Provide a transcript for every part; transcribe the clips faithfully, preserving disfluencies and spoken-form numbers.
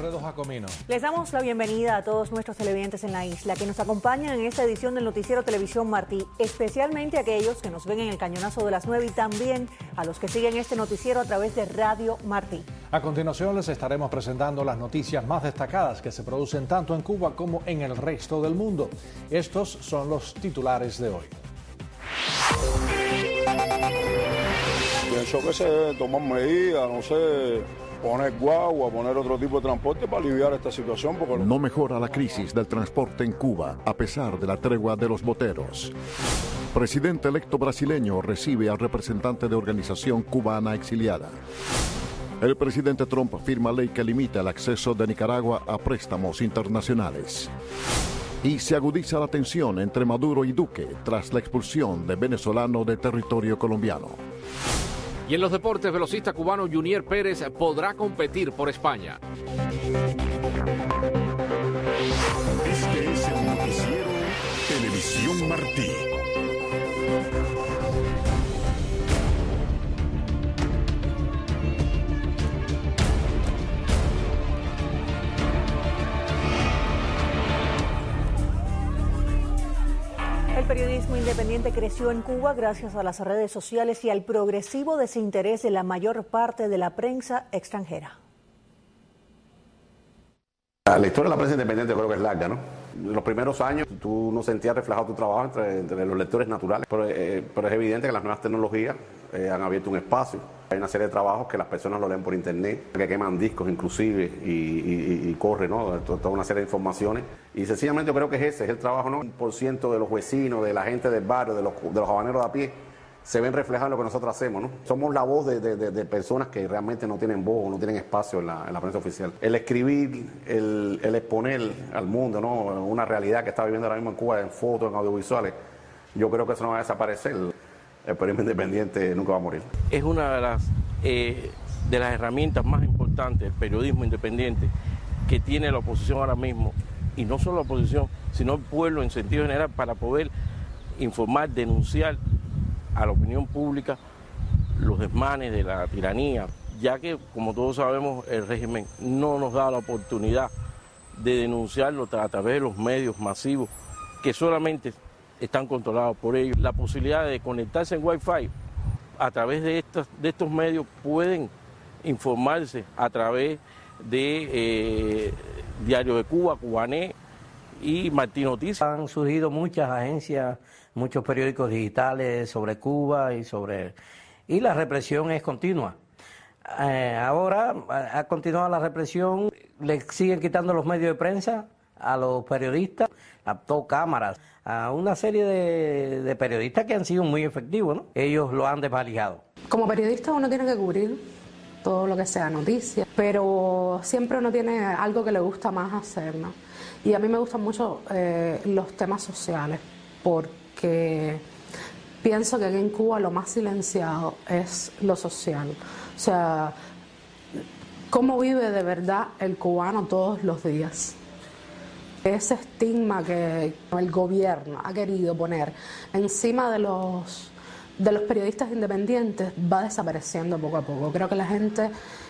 Alfredo Jacomino. Les damos la bienvenida a todos nuestros televidentes en la isla que nos acompañan en esta edición del Noticiero Televisión Martí, especialmente aquellos que nos ven en el Cañonazo de las nueve y también a los que siguen este noticiero a través de Radio Martí. A continuación les estaremos presentando las noticias más destacadas que se producen tanto en Cuba como en el resto del mundo. Estos son los titulares de hoy. Pienso que se toman medidas, no sé, poner guagua, poner otro tipo de transporte para aliviar esta situación. Porque no mejora la crisis del transporte en Cuba, a pesar de la tregua de los boteros. Presidente electo brasileño recibe al representante de organización cubana exiliada. El presidente Trump firma ley que limita el acceso de Nicaragua a préstamos internacionales. Y se agudiza la tensión entre Maduro y Duque tras la expulsión de venezolano de territorio colombiano. Y en los deportes, velocista cubano Junier Pérez podrá competir por España. Este es el noticiero Televisión Martí. El periodismo independiente creció en Cuba gracias a las redes sociales y al progresivo desinterés de la mayor parte de la prensa extranjera. La historia de la prensa independiente creo que es larga, ¿no? En los primeros años tú no sentías reflejado tu trabajo entre, entre los lectores naturales, pero, eh, pero es evidente que las nuevas tecnologías eh, han abierto un espacio. Hay una serie de trabajos que las personas lo leen por internet, que queman discos inclusive y, y, y corre, ¿no? Toda una serie de informaciones. Y sencillamente yo creo que ese es el trabajo, ¿no? Un por ciento de los vecinos, de la gente del barrio, de los, de los habaneros de a pie, se ven reflejados en lo que nosotros hacemos, ¿no? Somos la voz de, de, de, de personas que realmente no tienen voz o no tienen espacio en la, en la prensa oficial. El escribir, el, el exponer al mundo, ¿no? Una realidad que está viviendo ahora mismo en Cuba, en fotos, en audiovisuales, yo creo que eso no va a desaparecer. El periodismo independiente nunca va a morir. Es una de las, eh, de las herramientas más importantes del periodismo independiente que tiene la oposición ahora mismo, y no solo la oposición, sino el pueblo en sentido general, para poder informar, denunciar a la opinión pública los desmanes de la tiranía, ya que, como todos sabemos, el régimen no nos da la oportunidad de denunciarlo a través de los medios masivos que solamente están controlados por ellos. La posibilidad de conectarse en Wi-Fi a través de estos, de estos medios pueden informarse a través de eh, Diario de Cuba, Cubanet y Martí Noticias. Han surgido muchas agencias, muchos periódicos digitales sobre Cuba y sobre y la represión es continua. Eh, ahora ha continuado la represión, le siguen quitando los medios de prensa a los periodistas, a todo cámaras, a una serie de, de periodistas que han sido muy efectivos, ¿no? Ellos lo han desvalijado. Como periodista uno tiene que cubrir todo lo que sea noticia, pero siempre uno tiene algo que le gusta más hacer, ¿no? Y a mí me gustan mucho eh, los temas sociales, porque pienso que aquí en Cuba lo más silenciado es lo social. O sea, cómo vive de verdad el cubano todos los días. Ese estigma que el gobierno ha querido poner encima de los, de los periodistas independientes va desapareciendo poco a poco. Creo que la gente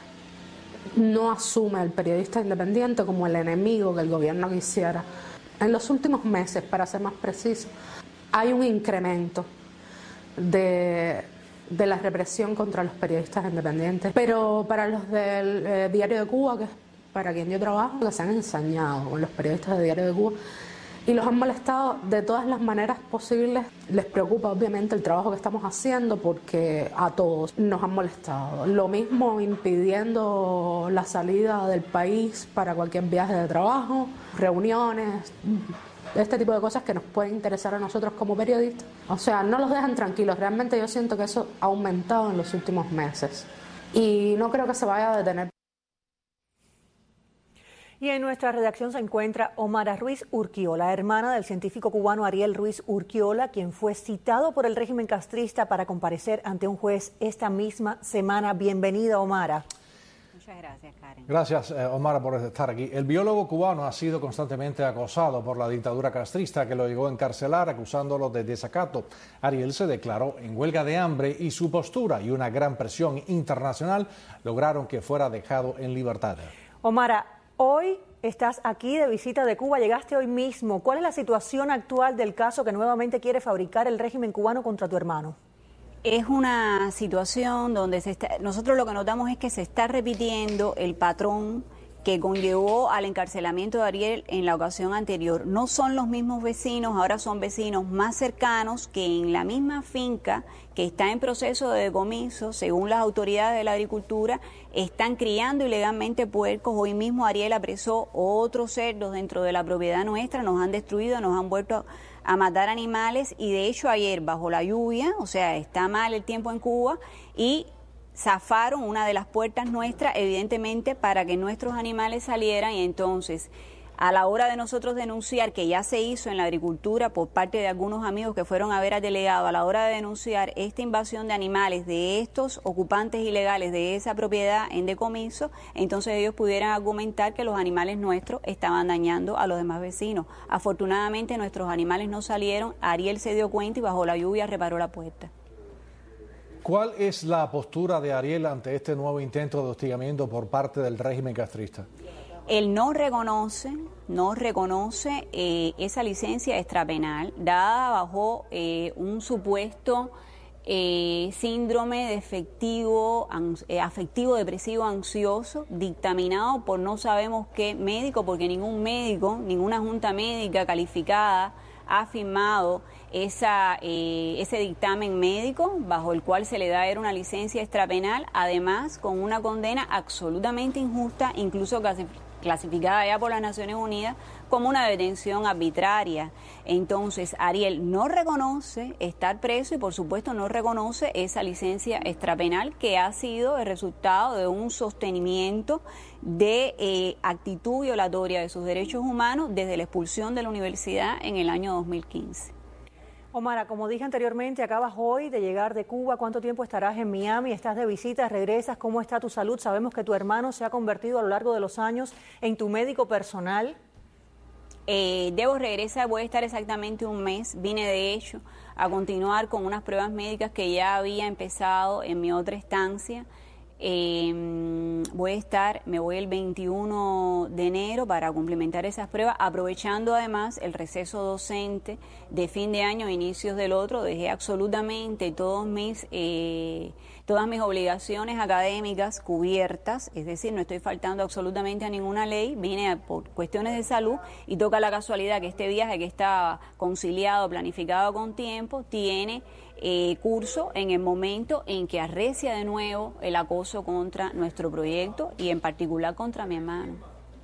no asume al periodista independiente como el enemigo que el gobierno quisiera. En los últimos meses, para ser más preciso, hay un incremento de, de la represión contra los periodistas independientes. Pero para los del eh, Diario de Cuba, que es para quien yo trabajo, que se han ensañado con los periodistas de Diario de Cuba y los han molestado de todas las maneras posibles. Les preocupa obviamente el trabajo que estamos haciendo porque a todos nos han molestado. Lo mismo impidiendo la salida del país para cualquier viaje de trabajo, reuniones, este tipo de cosas que nos pueden interesar a nosotros como periodistas. O sea, no los dejan tranquilos. Realmente yo siento que eso ha aumentado en los últimos meses y no creo que se vaya a detener. Y en nuestra redacción se encuentra Omara Ruiz Urquiola, hermana del científico cubano Ariel Ruiz Urquiola, quien fue citado por el régimen castrista para comparecer ante un juez esta misma semana. Bienvenida, Omara. Muchas gracias, Karen. Gracias, eh, Omara, por estar aquí. El biólogo cubano ha sido constantemente acosado por la dictadura castrista que lo llegó a encarcelar acusándolo de desacato. Ariel se declaró en huelga de hambre y su postura y una gran presión internacional lograron que fuera dejado en libertad. Omara, Hoy estás aquí de visita de Cuba, llegaste hoy mismo. ¿Cuál es la situación actual del caso que nuevamente quiere fabricar el régimen cubano contra tu hermano? Es una situación donde se está, nosotros lo que notamos es que se está repitiendo el patrón que conllevó al encarcelamiento de Ariel en la ocasión anterior. No son los mismos vecinos, ahora son vecinos más cercanos que en la misma finca que está en proceso de decomiso, según las autoridades de la agricultura, están criando ilegalmente puercos. Hoy mismo Ariel apresó otros cerdos dentro de la propiedad nuestra, nos han destruido, nos han vuelto a matar animales y de hecho ayer bajo la lluvia, o sea, está mal el tiempo en Cuba y zafaron una de las puertas nuestras, evidentemente para que nuestros animales salieran, y entonces a la hora de nosotros denunciar, que ya se hizo en la agricultura por parte de algunos amigos que fueron a ver al delegado, a la hora de denunciar esta invasión de animales de estos ocupantes ilegales de esa propiedad en decomiso, entonces ellos pudieran argumentar que los animales nuestros estaban dañando a los demás vecinos. Afortunadamente nuestros animales no salieron, Ariel se dio cuenta y bajo la lluvia reparó la puerta. ¿Cuál es la postura de Ariel ante este nuevo intento de hostigamiento por parte del régimen castrista? Él no reconoce, no reconoce eh, esa licencia extrapenal dada bajo eh, un supuesto eh, síndrome de afectivo, eh, afectivo depresivo ansioso dictaminado por no sabemos qué médico, porque ningún médico, ninguna junta médica calificada ha firmado esa, eh, ese dictamen médico bajo el cual se le da era una licencia extrapenal, además con una condena absolutamente injusta, incluso casi clasificada ya por las Naciones Unidas como una detención arbitraria. Entonces, Ariel no reconoce estar preso y, por supuesto, no reconoce esa licencia extrapenal que ha sido el resultado de un sostenimiento de eh, actitud violatoria de sus derechos humanos desde la expulsión de la universidad en el año dos mil quince. Omara, como dije anteriormente, acabas hoy de llegar de Cuba. ¿Cuánto tiempo estarás en Miami? ¿Estás de visita? ¿Regresas? ¿Cómo está tu salud? Sabemos que tu hermano se ha convertido a lo largo de los años en tu médico personal. Eh, debo regresar, voy a estar exactamente un mes. Vine de hecho a continuar con unas pruebas médicas que ya había empezado en mi otra estancia. Eh, voy a estar, me voy el veintiuno de enero para complementar esas pruebas, aprovechando además el receso docente de fin de año e inicios del otro. Dejé absolutamente todos mis, eh, todas mis obligaciones académicas cubiertas, es decir, no estoy faltando absolutamente a ninguna ley. Vine por cuestiones de salud y toca la casualidad que este viaje que estaba conciliado, planificado con tiempo, tiene Eh, curso en el momento en que arrecia de nuevo el acoso contra nuestro proyecto y en particular contra mi hermano.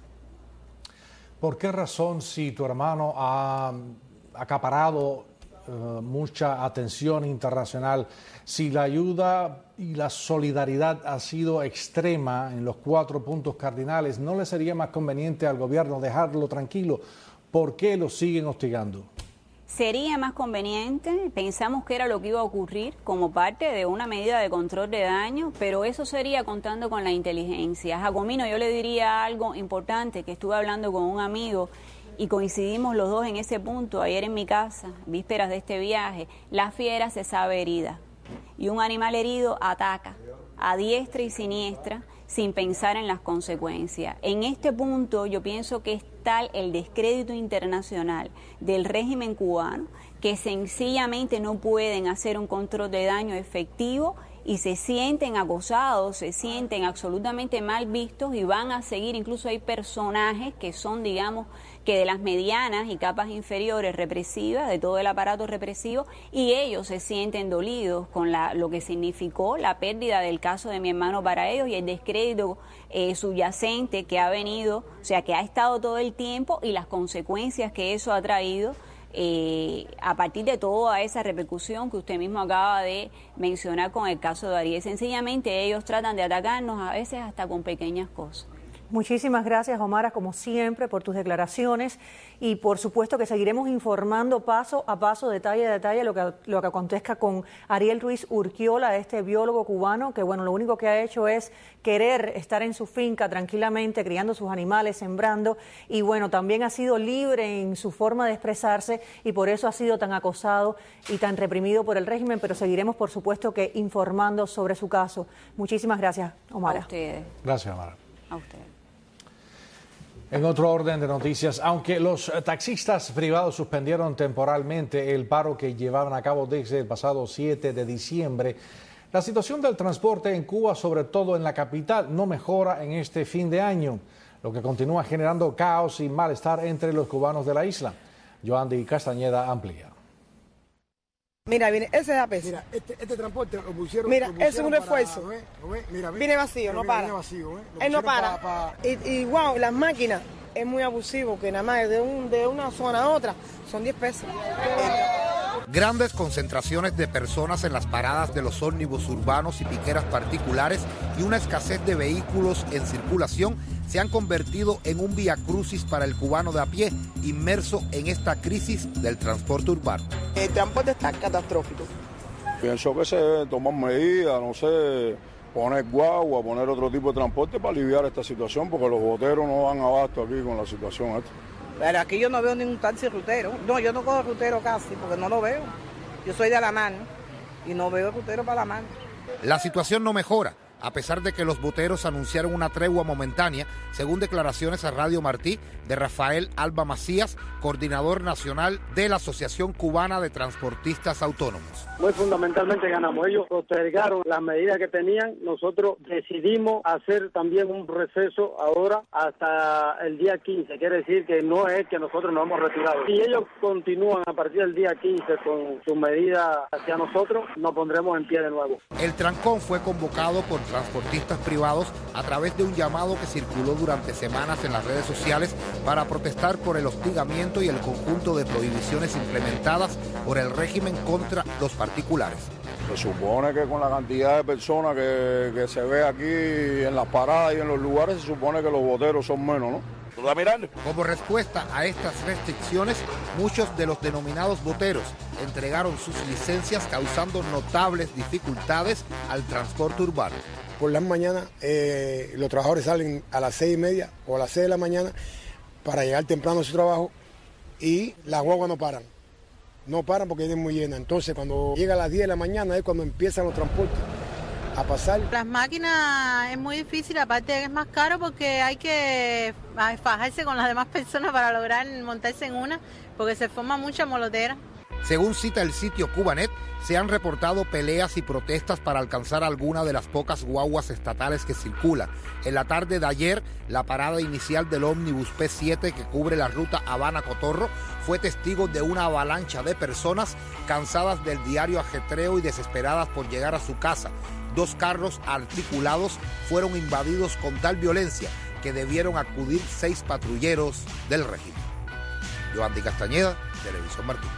¿Por qué razón, si tu hermano ha acaparado eh, mucha atención internacional, si la ayuda y la solidaridad ha sido extrema en los cuatro puntos cardinales, no le sería más conveniente al gobierno dejarlo tranquilo? ¿Por qué lo siguen hostigando? Sería más conveniente, pensamos que era lo que iba a ocurrir como parte de una medida de control de daño, pero eso sería contando con la inteligencia. Jacomino, yo le diría algo importante, que estuve hablando con un amigo y coincidimos los dos en ese punto ayer en mi casa, vísperas de este viaje. La fiera se sabe herida y un animal herido ataca a diestra y siniestra sin pensar en las consecuencias. En este punto yo pienso que es tal el descrédito internacional del régimen cubano que sencillamente no pueden hacer un control de daño efectivo y se sienten acosados, se sienten absolutamente mal vistos y van a seguir. Incluso hay personajes que son, digamos, que de las medianas y capas inferiores represivas, de todo el aparato represivo, y ellos se sienten dolidos con la, lo que significó la pérdida del caso de mi hermano para ellos y el descrédito eh, subyacente que ha venido, o sea, que ha estado todo el tiempo y las consecuencias que eso ha traído Eh, a partir de toda esa repercusión que usted mismo acaba de mencionar con el caso de Ariel. Sencillamente ellos tratan de atacarnos a veces hasta con pequeñas cosas. Muchísimas gracias, Omara, como siempre, por tus declaraciones y por supuesto que seguiremos informando paso a paso, detalle a detalle, lo que, lo que acontezca con Ariel Ruiz Urquiola, este biólogo cubano que, bueno, lo único que ha hecho es querer estar en su finca tranquilamente, criando sus animales, sembrando, y bueno, también ha sido libre en su forma de expresarse y por eso ha sido tan acosado y tan reprimido por el régimen, pero seguiremos, por supuesto, que informando sobre su caso. Muchísimas gracias, Omara. A ustedes. Gracias, Omara. A ustedes. En otro orden de noticias, aunque los taxistas privados suspendieron temporalmente el paro que llevaban a cabo desde el pasado siete de diciembre, la situación del transporte en Cuba, sobre todo en la capital, no mejora en este fin de año, lo que continúa generando caos y malestar entre los cubanos de la isla. Yoandi Castañeda amplía. Mira, viene, ese es a peso. Mira, este, este transporte lo pusieron. Mira, lo pusieron ese es un para, refuerzo. ¿no ves? ¿No ves? Mira, viene vacío, no mira, para. Viene vacío, ¿eh? Él no para. para, para... Y, y wow, las máquinas es muy abusivo, que nada más de, un, de una zona a otra son diez pesos. Grandes concentraciones de personas en las paradas de los ómnibus urbanos y piqueras particulares y una escasez de vehículos en circulación se han convertido en un viacrucis para el cubano de a pie, inmerso en esta crisis del transporte urbano. El transporte está catastrófico. Pienso que se toman medidas, no sé, poner guagua, poner otro tipo de transporte para aliviar esta situación, porque los boteros no dan abasto aquí con la situación esta. Pero aquí yo no veo ningún taxi rutero. No, yo no cojo rutero casi, porque no lo veo. Yo soy de La Mano y no veo rutero para La Mano. La situación no mejora, a pesar de que los boteros anunciaron una tregua momentánea, según declaraciones a Radio Martí de Rafael Alba Macías, coordinador nacional de la Asociación Cubana de Transportistas Autónomos. Muy fundamentalmente ganamos. Ellos postergaron las medidas que tenían. Nosotros decidimos hacer también un receso ahora hasta el día quince. Quiere decir que no es que nosotros nos hemos retirado. Si ellos continúan a partir del día quince con sus medidas hacia nosotros, nos pondremos en pie de nuevo. El trancón fue convocado por transportistas privados a través de un llamado que circuló durante semanas en las redes sociales para protestar por el hostigamiento y el conjunto de prohibiciones implementadas por el régimen contra los particulares. Se supone que con la cantidad de personas que, que se ve aquí en las paradas y en los lugares, se supone que los boteros son menos, ¿no? Como respuesta a estas restricciones, muchos de los denominados boteros entregaron sus licencias, causando notables dificultades al transporte urbano. Por las mañanas eh, los trabajadores salen a las seis y media o a las seis de la mañana para llegar temprano a su trabajo y las guaguas no paran. No paran porque vienen muy llenas. Entonces cuando llega a las diez de la mañana es cuando empiezan los transportes a pasar. Las máquinas es muy difícil, aparte de que es más caro porque hay que fajarse con las demás personas para lograr montarse en una, porque se forma mucha molotera. Según cita el sitio Cubanet, se han reportado peleas y protestas para alcanzar alguna de las pocas guaguas estatales que circulan. En la tarde de ayer, la parada inicial del ómnibus P siete que cubre la ruta Habana-Cotorro fue testigo de una avalancha de personas cansadas del diario ajetreo y desesperadas por llegar a su casa. Dos carros articulados fueron invadidos con tal violencia que debieron acudir seis patrulleros del régimen. Yoandi Castañeda, Televisión Martín.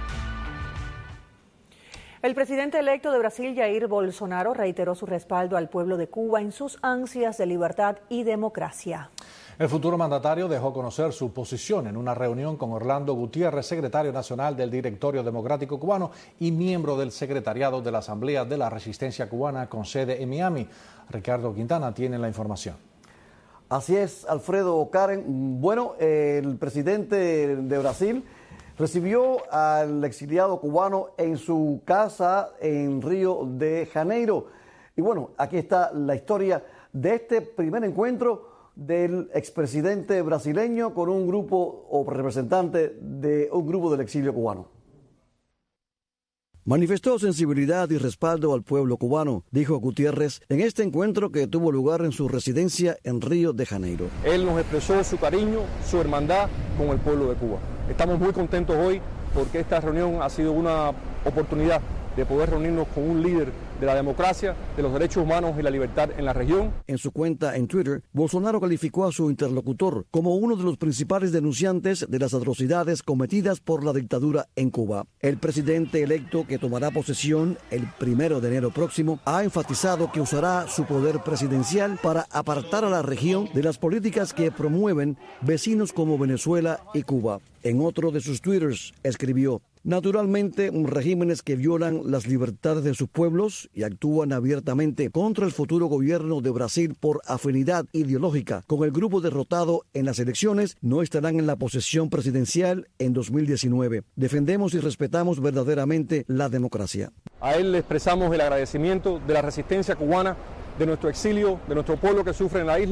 El presidente electo de Brasil, Jair Bolsonaro, reiteró su respaldo al pueblo de Cuba en sus ansias de libertad y democracia. El futuro mandatario dejó conocer su posición en una reunión con Orlando Gutiérrez, secretario nacional del Directorio Democrático Cubano y miembro del secretariado de la Asamblea de la Resistencia Cubana con sede en Miami. Ricardo Quintana tiene la información. Así es, Alfredo Karen. Bueno, el presidente de Brasil recibió al exiliado cubano en su casa en Río de Janeiro. Y bueno, aquí está la historia de este primer encuentro del expresidente brasileño con un grupo o representante de un grupo del exilio cubano. Manifestó sensibilidad y respaldo al pueblo cubano, dijo Gutiérrez en este encuentro que tuvo lugar en su residencia en Río de Janeiro. Él nos expresó su cariño, su hermandad con el pueblo de Cuba. Estamos muy contentos hoy porque esta reunión ha sido una oportunidad de poder reunirnos con un líder de la democracia, de los derechos humanos y la libertad en la región. En su cuenta en Twitter, Bolsonaro calificó a su interlocutor como uno de los principales denunciantes de las atrocidades cometidas por la dictadura en Cuba. El presidente electo, que tomará posesión el primero de enero próximo, ha enfatizado que usará su poder presidencial para apartar a la región de las políticas que promueven vecinos como Venezuela y Cuba. En otro de sus twitters escribió: naturalmente, regímenes que violan las libertades de sus pueblos y actúan abiertamente contra el futuro gobierno de Brasil por afinidad ideológica con el grupo derrotado en las elecciones no estarán en la posesión presidencial en dos mil diecinueve. Defendemos y respetamos verdaderamente la democracia. A él le expresamos el agradecimiento de la resistencia cubana, de nuestro exilio, de nuestro pueblo que sufre en la isla,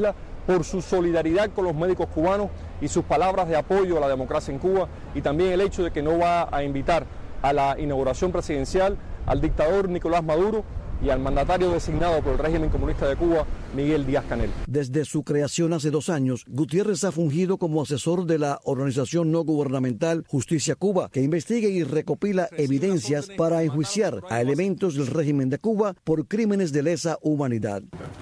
por su solidaridad con los médicos cubanos y sus palabras de apoyo a la democracia en Cuba, y también el hecho de que no va a invitar a la inauguración presidencial al dictador Nicolás Maduro y al mandatario designado por el régimen comunista de Cuba, Miguel Díaz-Canel. Desde su creación hace dos años, Gutiérrez ha fungido como asesor de la organización no gubernamental Justicia Cuba, que investiga y recopila evidencias para enjuiciar a elementos del régimen de Cuba por crímenes de lesa humanidad.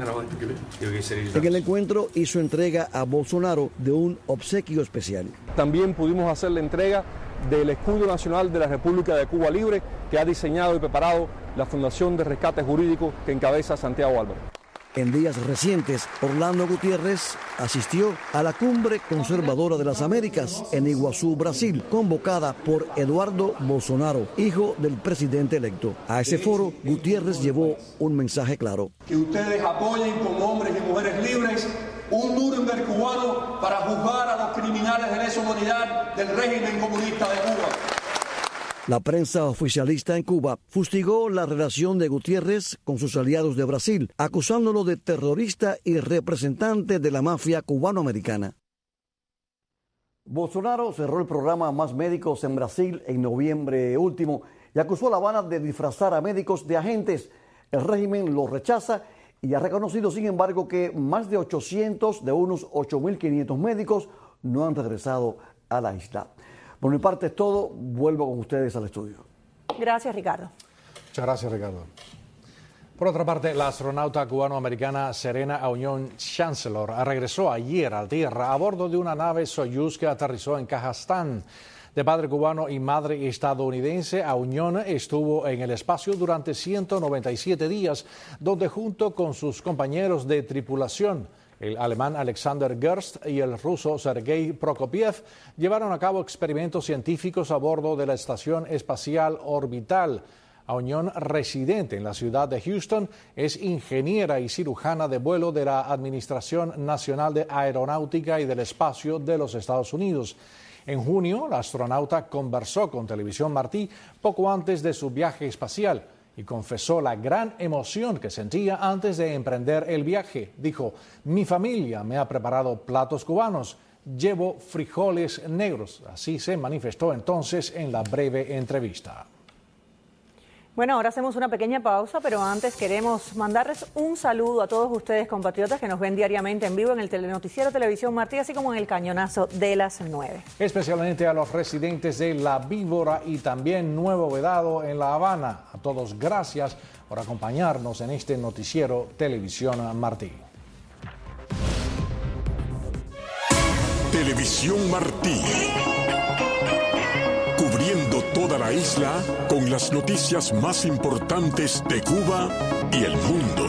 En el encuentro hizo entrega a Bolsonaro de un obsequio especial. También pudimos hacer la entrega del Escudo Nacional de la República de Cuba Libre, que ha diseñado y preparado la Fundación de Rescate Jurídico que encabeza Santiago Álvaro. En días recientes, Orlando Gutiérrez asistió a la Cumbre Conservadora de las Américas en Iguazú, Brasil, convocada por Eduardo Bolsonaro, hijo del presidente electo. A ese foro, Gutiérrez llevó un mensaje claro. Que ustedes apoyen como hombres y mujeres libres un Nuremberg cubano para juzgar a los criminales de lesa humanidad del régimen comunista de Cuba. La prensa oficialista en Cuba fustigó la relación de Gutiérrez con sus aliados de Brasil, acusándolo de terrorista y representante de la mafia cubano-americana. Bolsonaro cerró el programa Más Médicos en Brasil en noviembre último y acusó a La Habana de disfrazar a médicos de agentes. El régimen lo rechaza y ha reconocido, sin embargo, que más de ochocientos de unos ocho mil quinientos médicos no han regresado a la isla. Por mi parte es todo. Vuelvo con ustedes al estudio. Gracias, Ricardo. Muchas gracias, Ricardo. Por otra parte, la astronauta cubano-americana Serena Auñón Chancellor regresó ayer a tierra a bordo de una nave Soyuz que aterrizó en Kazajstán. De padre cubano y madre estadounidense, Auñón estuvo en el espacio durante ciento noventa y siete días, donde junto con sus compañeros de tripulación, el alemán Alexander Gerst y el ruso Sergei Prokopiev, llevaron a cabo experimentos científicos a bordo de la Estación Espacial Orbital. Auñón, residente en la ciudad de Houston, es ingeniera y cirujana de vuelo de la Administración Nacional de Aeronáutica y del Espacio de los Estados Unidos. En junio, la astronauta conversó con Televisión Martí poco antes de su viaje espacial y confesó la gran emoción que sentía antes de emprender el viaje. Dijo: mi familia me ha preparado platos cubanos, llevo frijoles negros. Así se manifestó entonces en la breve entrevista. Bueno, ahora hacemos una pequeña pausa, pero antes queremos mandarles un saludo a todos ustedes, compatriotas, que nos ven diariamente en vivo en el telenoticiero Televisión Martí, así como en el cañonazo de las nueve. Especialmente a los residentes de La Víbora y también Nuevo Vedado en La Habana. A todos, gracias por acompañarnos en este noticiero Televisión Martí. Televisión Martí. Cubriendo toda la isla con las noticias más importantes de Cuba y el mundo.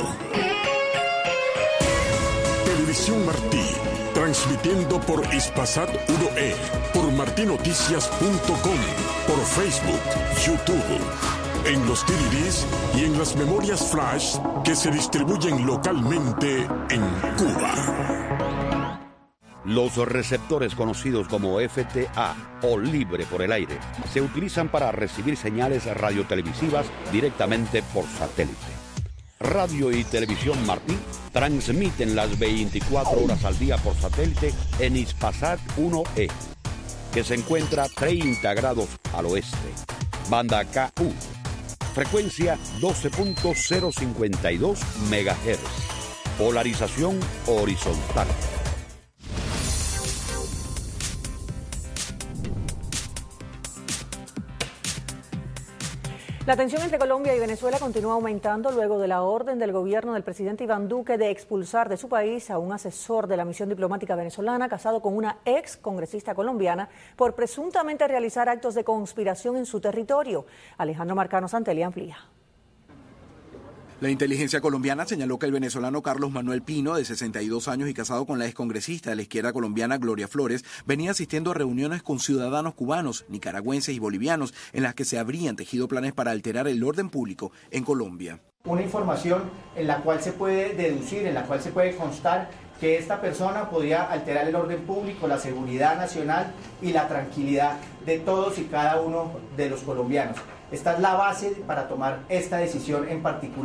Televisión Martí, transmitiendo por Hispasat uno E, por martinoticias punto com, por Facebook, YouTube, en los D V Ds y en las memorias flash que se distribuyen localmente en Cuba. Los receptores conocidos como F T A o libre por el aire se utilizan para recibir señales radiotelevisivas directamente por satélite. Radio y Televisión Martí transmiten las veinticuatro horas al día por satélite en Hispasat uno E, que se encuentra treinta grados al oeste. Banda K U, frecuencia doce punto cero cincuenta y dos megahertz, polarización horizontal. La tensión entre Colombia y Venezuela continúa aumentando luego de la orden del gobierno del presidente Iván Duque de expulsar de su país a un asesor de la misión diplomática venezolana casado con una ex congresista colombiana por presuntamente realizar actos de conspiración en su territorio. Alejandro Marcano Santelli amplía. La inteligencia colombiana señaló que el venezolano Carlos Manuel Pino, de sesenta y dos años y casado con la excongresista de la izquierda colombiana Gloria Flores, venía asistiendo a reuniones con ciudadanos cubanos, nicaragüenses y bolivianos en las que se habrían tejido planes para alterar el orden público en Colombia. Una información en la cual se puede deducir, en la cual se puede constar que esta persona podía alterar el orden público, la seguridad nacional y la tranquilidad de todos y cada uno de los colombianos. Esta es la base para tomar esta decisión en particular.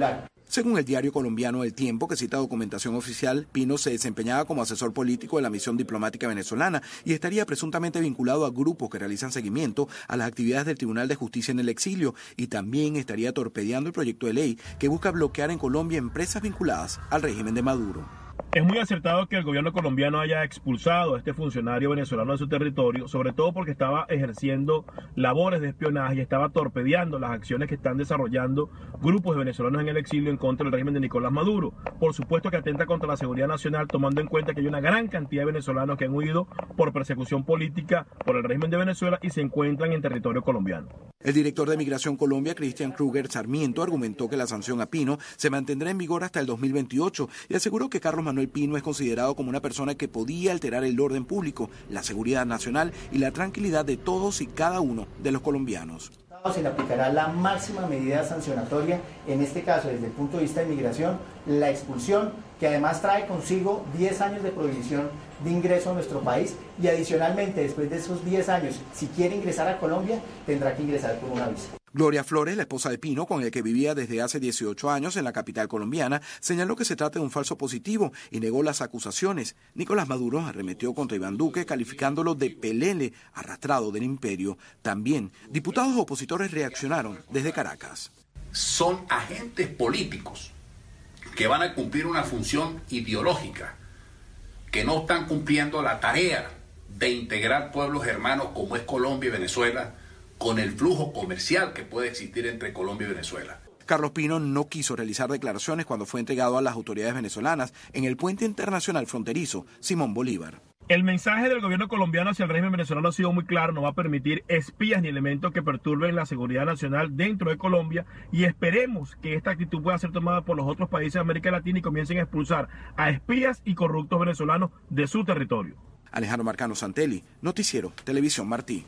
Según el diario colombiano El Tiempo, que cita documentación oficial, Pino se desempeñaba como asesor político de la misión diplomática venezolana y estaría presuntamente vinculado a grupos que realizan seguimiento a las actividades del Tribunal de Justicia en el exilio y también estaría torpedeando el proyecto de ley que busca bloquear en Colombia empresas vinculadas al régimen de Maduro. Es muy acertado que el gobierno colombiano haya expulsado a este funcionario venezolano de su territorio, sobre todo porque estaba ejerciendo labores de espionaje y estaba torpedeando las acciones que están desarrollando grupos de venezolanos en el exilio en contra del régimen de Nicolás Maduro. Por supuesto que atenta contra la seguridad nacional, tomando en cuenta que hay una gran cantidad de venezolanos que han huido por persecución política por el régimen de Venezuela y se encuentran en territorio colombiano. El director de Migración Colombia, Cristian Kruger Sarmiento, argumentó que la sanción a Pino se mantendrá en vigor hasta el dos mil veintiocho y aseguró que Carlos Manuel Pino es considerado como una persona que podía alterar el orden público, la seguridad nacional y la tranquilidad de todos y cada uno de los colombianos. Se le aplicará la máxima medida sancionatoria, en este caso desde el punto de vista de migración, la expulsión, que además trae consigo diez años de prohibición de ingreso a nuestro país y adicionalmente después de esos diez años, si quiere ingresar a Colombia, tendrá que ingresar con una visa. Gloria Flores, la esposa de Pino, con el que vivía desde hace dieciocho años en la capital colombiana, señaló que se trata de un falso positivo y negó las acusaciones. Nicolás Maduro arremetió contra Iván Duque, calificándolo de pelele, arrastrado del imperio. También, diputados opositores reaccionaron desde Caracas. Son agentes políticos que van a cumplir una función ideológica, que no están cumpliendo la tarea de integrar pueblos hermanos como es Colombia y Venezuela, con el flujo comercial que puede existir entre Colombia y Venezuela. Carlos Pino no quiso realizar declaraciones cuando fue entregado a las autoridades venezolanas en el puente internacional fronterizo Simón Bolívar. El mensaje del gobierno colombiano hacia el régimen venezolano ha sido muy claro: no va a permitir espías ni elementos que perturben la seguridad nacional dentro de Colombia, y esperemos que esta actitud pueda ser tomada por los otros países de América Latina y comiencen a expulsar a espías y corruptos venezolanos de su territorio. Alejandro Marcano Santelli, Noticiero Televisión Martí.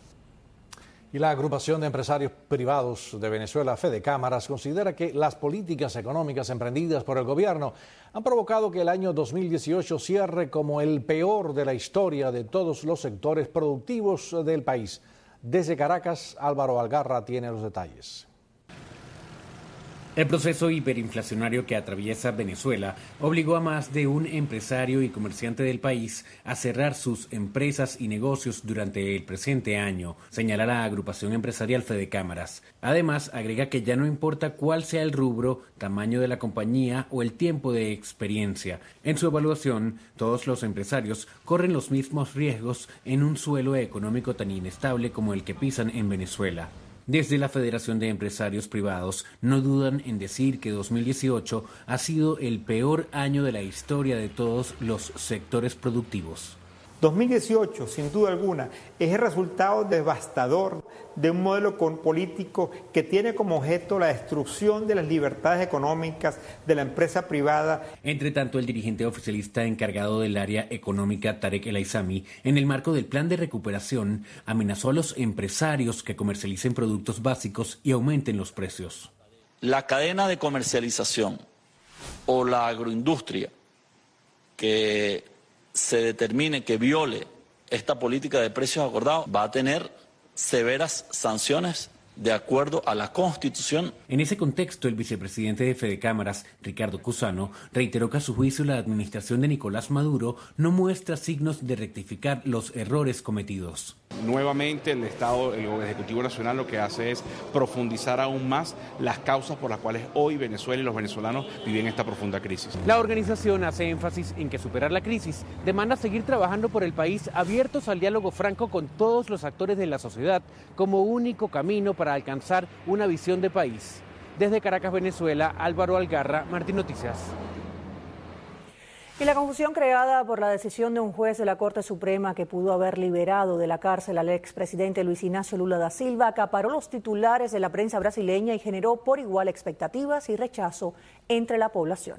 Y la agrupación de empresarios privados de Venezuela, Fede Cámaras, considera que las políticas económicas emprendidas por el gobierno han provocado que el año dos mil dieciocho cierre como el peor de la historia de todos los sectores productivos del país. Desde Caracas, Álvaro Algarra tiene los detalles. El proceso hiperinflacionario que atraviesa Venezuela obligó a más de un empresario y comerciante del país a cerrar sus empresas y negocios durante el presente año, señala la agrupación empresarial Fede Cámaras. Además, agrega que ya no importa cuál sea el rubro, tamaño de la compañía o el tiempo de experiencia. En su evaluación, todos los empresarios corren los mismos riesgos en un suelo económico tan inestable como el que pisan en Venezuela. Desde la Federación de Empresarios Privados no dudan en decir que dos mil dieciocho ha sido el peor año de la historia de todos los sectores productivos. dos mil dieciocho, sin duda alguna, es el resultado devastador de un modelo político que tiene como objeto la destrucción de las libertades económicas de la empresa privada. Entre tanto, el dirigente oficialista encargado del área económica, Tarek El Aizami, en el marco del plan de recuperación, amenazó a los empresarios que comercialicen productos básicos y aumenten los precios. La cadena de comercialización o la agroindustria que se determine que viole esta política de precios acordados va a tener severas sanciones de acuerdo a la Constitución. En ese contexto, el vicepresidente de Fede Cámaras, Ricardo Cusano, reiteró que a su juicio la administración de Nicolás Maduro no muestra signos de rectificar los errores cometidos. Nuevamente el Estado, el Ejecutivo Nacional lo que hace es profundizar aún más las causas por las cuales hoy Venezuela y los venezolanos viven esta profunda crisis. La organización hace énfasis en que superar la crisis demanda seguir trabajando por el país abiertos al diálogo franco con todos los actores de la sociedad como único camino para alcanzar una visión de país. Desde Caracas, Venezuela, Álvaro Algarra, Martín Noticias. Y la confusión creada por la decisión de un juez de la Corte Suprema que pudo haber liberado de la cárcel al expresidente Luis Ignacio Lula da Silva acaparó los titulares de la prensa brasileña y generó por igual expectativas y rechazo entre la población.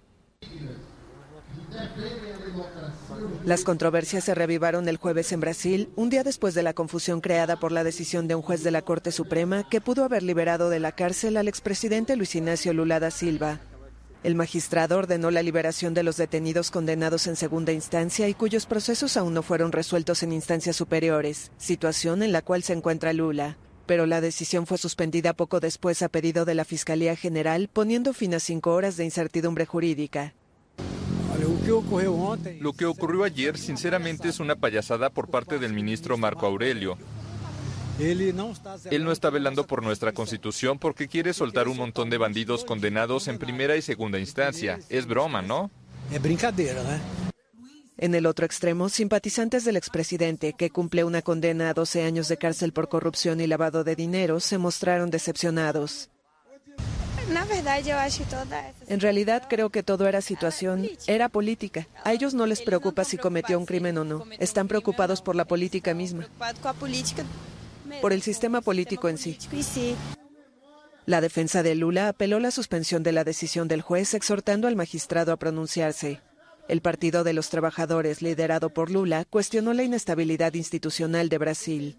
Las controversias se reavivaron el jueves en Brasil, un día después de la confusión creada por la decisión de un juez de la Corte Suprema que pudo haber liberado de la cárcel al expresidente Luis Ignacio Lula da Silva. El magistrado ordenó la liberación de los detenidos condenados en segunda instancia y cuyos procesos aún no fueron resueltos en instancias superiores, situación en la cual se encuentra Lula. pero la decisión fue suspendida poco después a pedido de la Fiscalía General, poniendo fin a cinco horas de incertidumbre jurídica. Lo que ocurrió ayer, sinceramente, es una payasada por parte del ministro Marco Aurelio. Él no está velando por nuestra Constitución porque quiere soltar un montón de bandidos condenados en primera y segunda instancia. Es broma, ¿no? Es brincadera, ¿eh? En el otro extremo, simpatizantes del expresidente, que cumple una condena a doce años de cárcel por corrupción y lavado de dinero, se mostraron decepcionados. En realidad creo que todo era situación, era política. A ellos no les preocupa si cometió un crimen o no. Están preocupados por la política misma, por el sistema político en sí. La defensa de Lula apeló la suspensión de la decisión del juez, exhortando al magistrado a pronunciarse. El Partido de los Trabajadores, liderado por Lula, cuestionó la inestabilidad institucional de Brasil.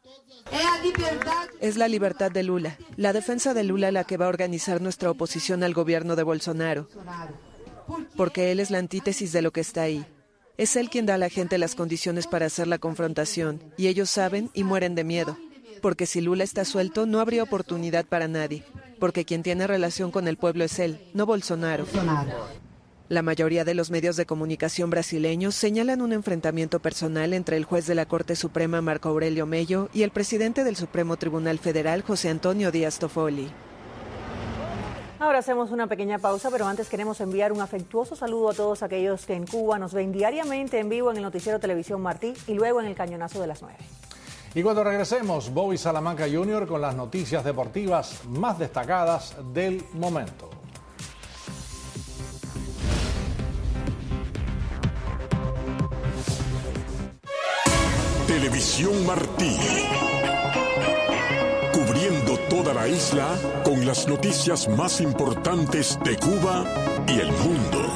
Es la libertad de Lula, la defensa de Lula la que va a organizar nuestra oposición al gobierno de Bolsonaro, porque él es la antítesis de lo que está ahí. Es él quien da a la gente las condiciones para hacer la confrontación, y ellos saben y mueren de miedo, porque si Lula está suelto no habría oportunidad para nadie, porque quien tiene relación con el pueblo es él, no Bolsonaro. La mayoría de los medios de comunicación brasileños señalan un enfrentamiento personal entre el juez de la Corte Suprema Marco Aurelio Mello y el presidente del Supremo Tribunal Federal José Antonio Díaz Toffoli. Ahora hacemos una pequeña pausa, pero antes queremos enviar un afectuoso saludo a todos aquellos que en Cuba nos ven diariamente en vivo en el noticiero Televisión Martí y luego en el Cañonazo de las nueve. Y cuando regresemos, Bobby Salamanca junior con las noticias deportivas más destacadas del momento. Televisión Martí, cubriendo toda la isla con las noticias más importantes de Cuba y el mundo.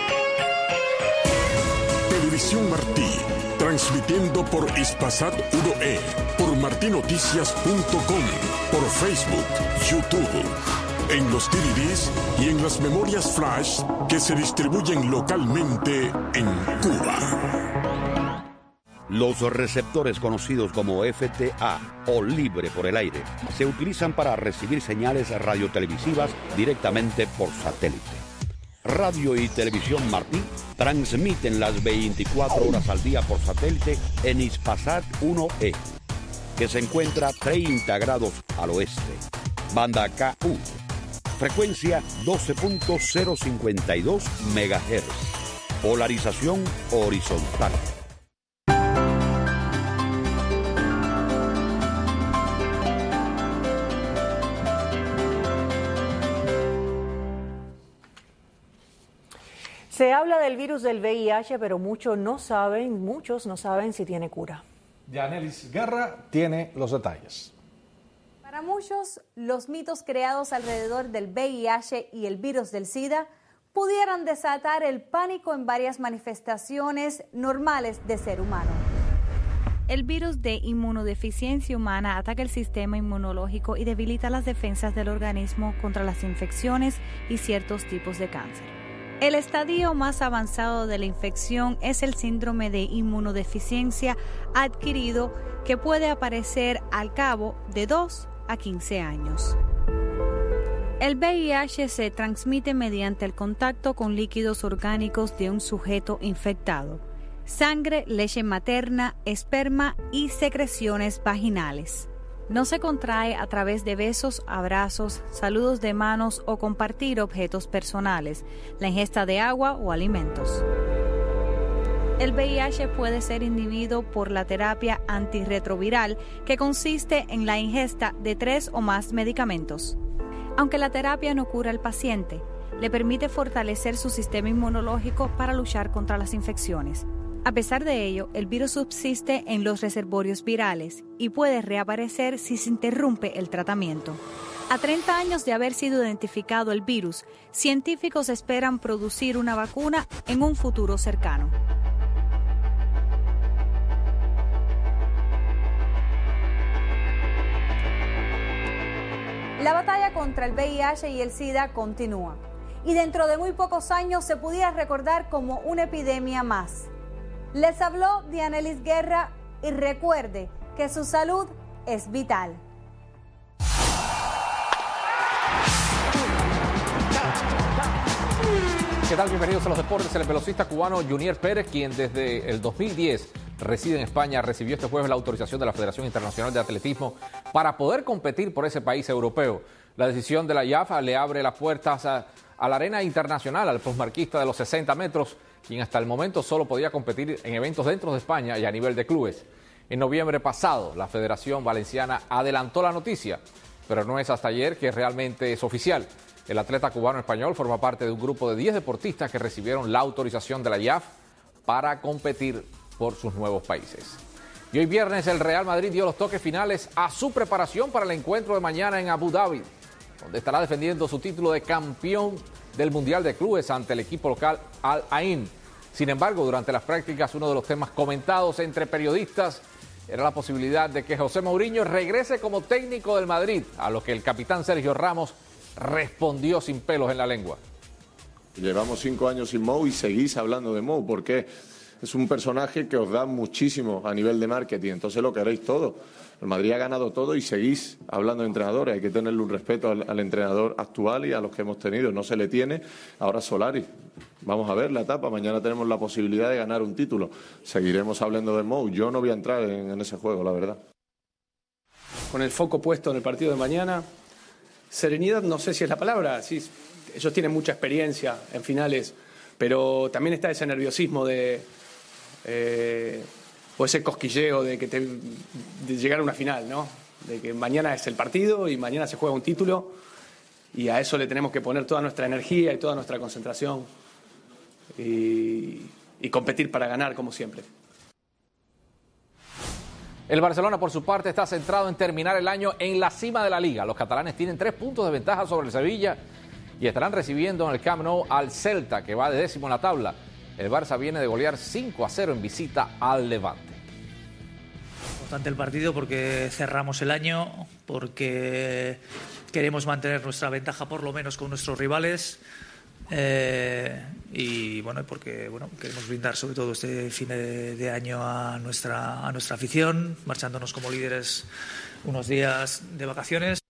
Televisión Martí, transmitiendo por Hispasat uno E, por martinoticias punto com, por Facebook, YouTube, en los D V Ds y en las memorias flash que se distribuyen localmente en Cuba. Los receptores conocidos como F T A o libre por el aire se utilizan para recibir señales radiotelevisivas directamente por satélite. Radio y Televisión Martí transmiten las veinticuatro horas al día por satélite en Hispasat uno E, que se encuentra treinta grados al oeste. Banda K U, frecuencia doce punto cero cincuenta y dos megahertz, polarización horizontal. Se habla del virus del V I H, pero muchos no saben, muchos no saben si tiene cura. Yanelis Guerra tiene los detalles. Para muchos, los mitos creados alrededor del V I H y el virus del SIDA pudieran desatar el pánico en varias manifestaciones normales de ser humano. El virus de inmunodeficiencia humana ataca el sistema inmunológico y debilita las defensas del organismo contra las infecciones y ciertos tipos de cáncer. El estadio más avanzado de la infección es el síndrome de inmunodeficiencia adquirido, que puede aparecer al cabo de dos a quince años. El V I H se transmite mediante el contacto con líquidos orgánicos de un sujeto infectado: sangre, leche materna, esperma y secreciones vaginales. No se contrae a través de besos, abrazos, saludos de manos o compartir objetos personales, la ingesta de agua o alimentos. El V I H puede ser inhibido por la terapia antirretroviral, que consiste en la ingesta de tres o más medicamentos. Aunque la terapia no cura al paciente, le permite fortalecer su sistema inmunológico para luchar contra las infecciones. A pesar de ello, el virus subsiste en los reservorios virales y puede reaparecer si se interrumpe el tratamiento. A treinta años de haber sido identificado el virus, científicos esperan producir una vacuna en un futuro cercano. La batalla contra el V I H y el SIDA continúa, y dentro de muy pocos años se pudiera recordar como una epidemia más. Les habló Yanelis Guerra y recuerde que su salud es vital. ¿Qué tal? Bienvenidos a los deportes. El velocista cubano Junier Pérez, quien desde el dos mil diez reside en España, recibió este jueves la autorización de la Federación Internacional de Atletismo para poder competir por ese país europeo. La decisión de la I A F le abre las puertas a, a la arena internacional, al plusmarquista de los sesenta metros, quien hasta el momento solo podía competir en eventos dentro de España y a nivel de clubes. En noviembre pasado, la Federación Valenciana adelantó la noticia, pero no es hasta ayer que realmente es oficial. El atleta cubano-español forma parte de un grupo de diez deportistas que recibieron la autorización de la I A F para competir por sus nuevos países. Y hoy viernes el Real Madrid dio los toques finales a su preparación para el encuentro de mañana en Abu Dhabi, donde estará defendiendo su título de campeón del Mundial de Clubes ante el equipo local Al Ain. Sin embargo, durante las prácticas, uno de los temas comentados entre periodistas era la posibilidad de que José Mourinho regrese como técnico del Madrid, a lo que el capitán Sergio Ramos respondió sin pelos en la lengua. Llevamos cinco años sin Mou y seguís hablando de Mou, porque es un personaje que os da muchísimo a nivel de marketing, entonces lo queréis todo. El Madrid ha ganado todo y seguís hablando de entrenadores, hay que tenerle un respeto al, al entrenador actual y a los que hemos tenido, no se le tiene. Ahora Solari, vamos a ver la etapa, mañana tenemos la posibilidad de ganar un título, seguiremos hablando de Mou, yo no voy a entrar en, en ese juego, la verdad. Con el foco puesto en el partido de mañana, serenidad no sé si es la palabra, sí, ellos tienen mucha experiencia en finales, pero también está ese nerviosismo de... Eh, o ese cosquilleo de, que te, de llegar a una final, ¿no? De que mañana es el partido y mañana se juega un título y a eso le tenemos que poner toda nuestra energía y toda nuestra concentración y, y competir para ganar como siempre. El Barcelona, por su parte, está centrado en terminar el año en la cima de la Liga. Los catalanes tienen tres puntos de ventaja sobre el Sevilla y estarán recibiendo en el Camp Nou al Celta, que va de décimo en la tabla. El Barça viene de golear cinco a cero en visita al Levante. Importante el partido porque cerramos el año, porque queremos mantener nuestra ventaja por lo menos con nuestros rivales eh, y bueno, porque bueno, queremos brindar sobre todo este fin de, de año a nuestra, a nuestra afición, marchándonos como líderes unos días de vacaciones.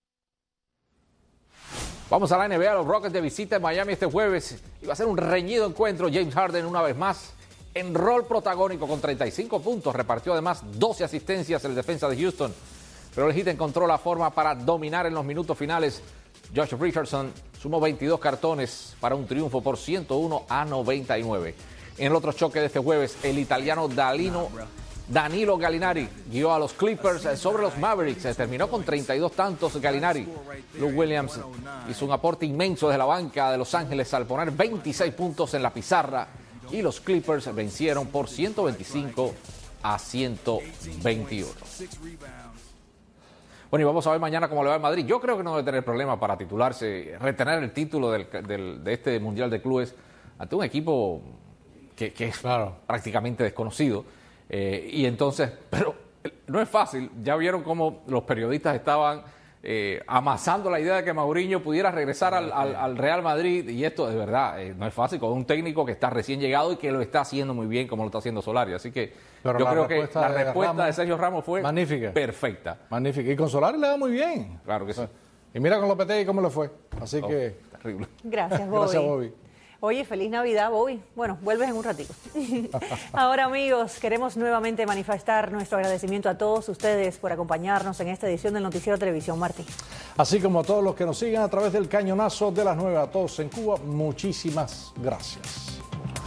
Vamos a la N B A, los Rockets de visita en Miami este jueves. Y va a ser un reñido encuentro. James Harden una vez más en rol protagónico con treinta y cinco puntos. Repartió además doce asistencias el defensa de Houston. Pero el Heat encontró la forma para dominar en los minutos finales. Josh Richardson sumó veintidós cartones para un triunfo por ciento uno a noventa y nueve. En el otro choque de este jueves, el italiano Dalino... Danilo Gallinari guió a los Clippers sobre los Mavericks. Terminó con treinta y dos tantos Gallinari. Lou Williams hizo un aporte inmenso desde la banca de Los Ángeles al poner veintiséis puntos en la pizarra. Y los Clippers vencieron por ciento veinticinco a ciento veintiuno. Bueno, y vamos a ver mañana cómo le va al Madrid. Yo creo que no debe tener problema para titularse, retener el título del, del, de este Mundial de Clubes ante un equipo que, que es claro, prácticamente desconocido. Eh, y entonces, pero no es fácil. Ya vieron cómo los periodistas estaban eh, amasando la idea de que Mourinho pudiera regresar al, al, al Real Madrid, y esto de verdad eh, no es fácil con un técnico que está recién llegado y que lo está haciendo muy bien como lo está haciendo Solari. Así que pero yo creo que la de respuesta Ramos, de Sergio Ramos fue magnífica, perfecta. Magnífica. Y con Solari le va muy bien. Claro que sí. Y mira con Lopetegui cómo le fue. Así oh, que... Terrible. Gracias, Bobby. Gracias, Bobby. Oye, feliz Navidad, Bobby. Bueno, vuelves en un ratito. Ahora, amigos, queremos nuevamente manifestar nuestro agradecimiento a todos ustedes por acompañarnos en esta edición del Noticiero Televisión Martí. Así como a todos los que nos siguen a través del cañonazo de las nueve a todos en Cuba, muchísimas gracias.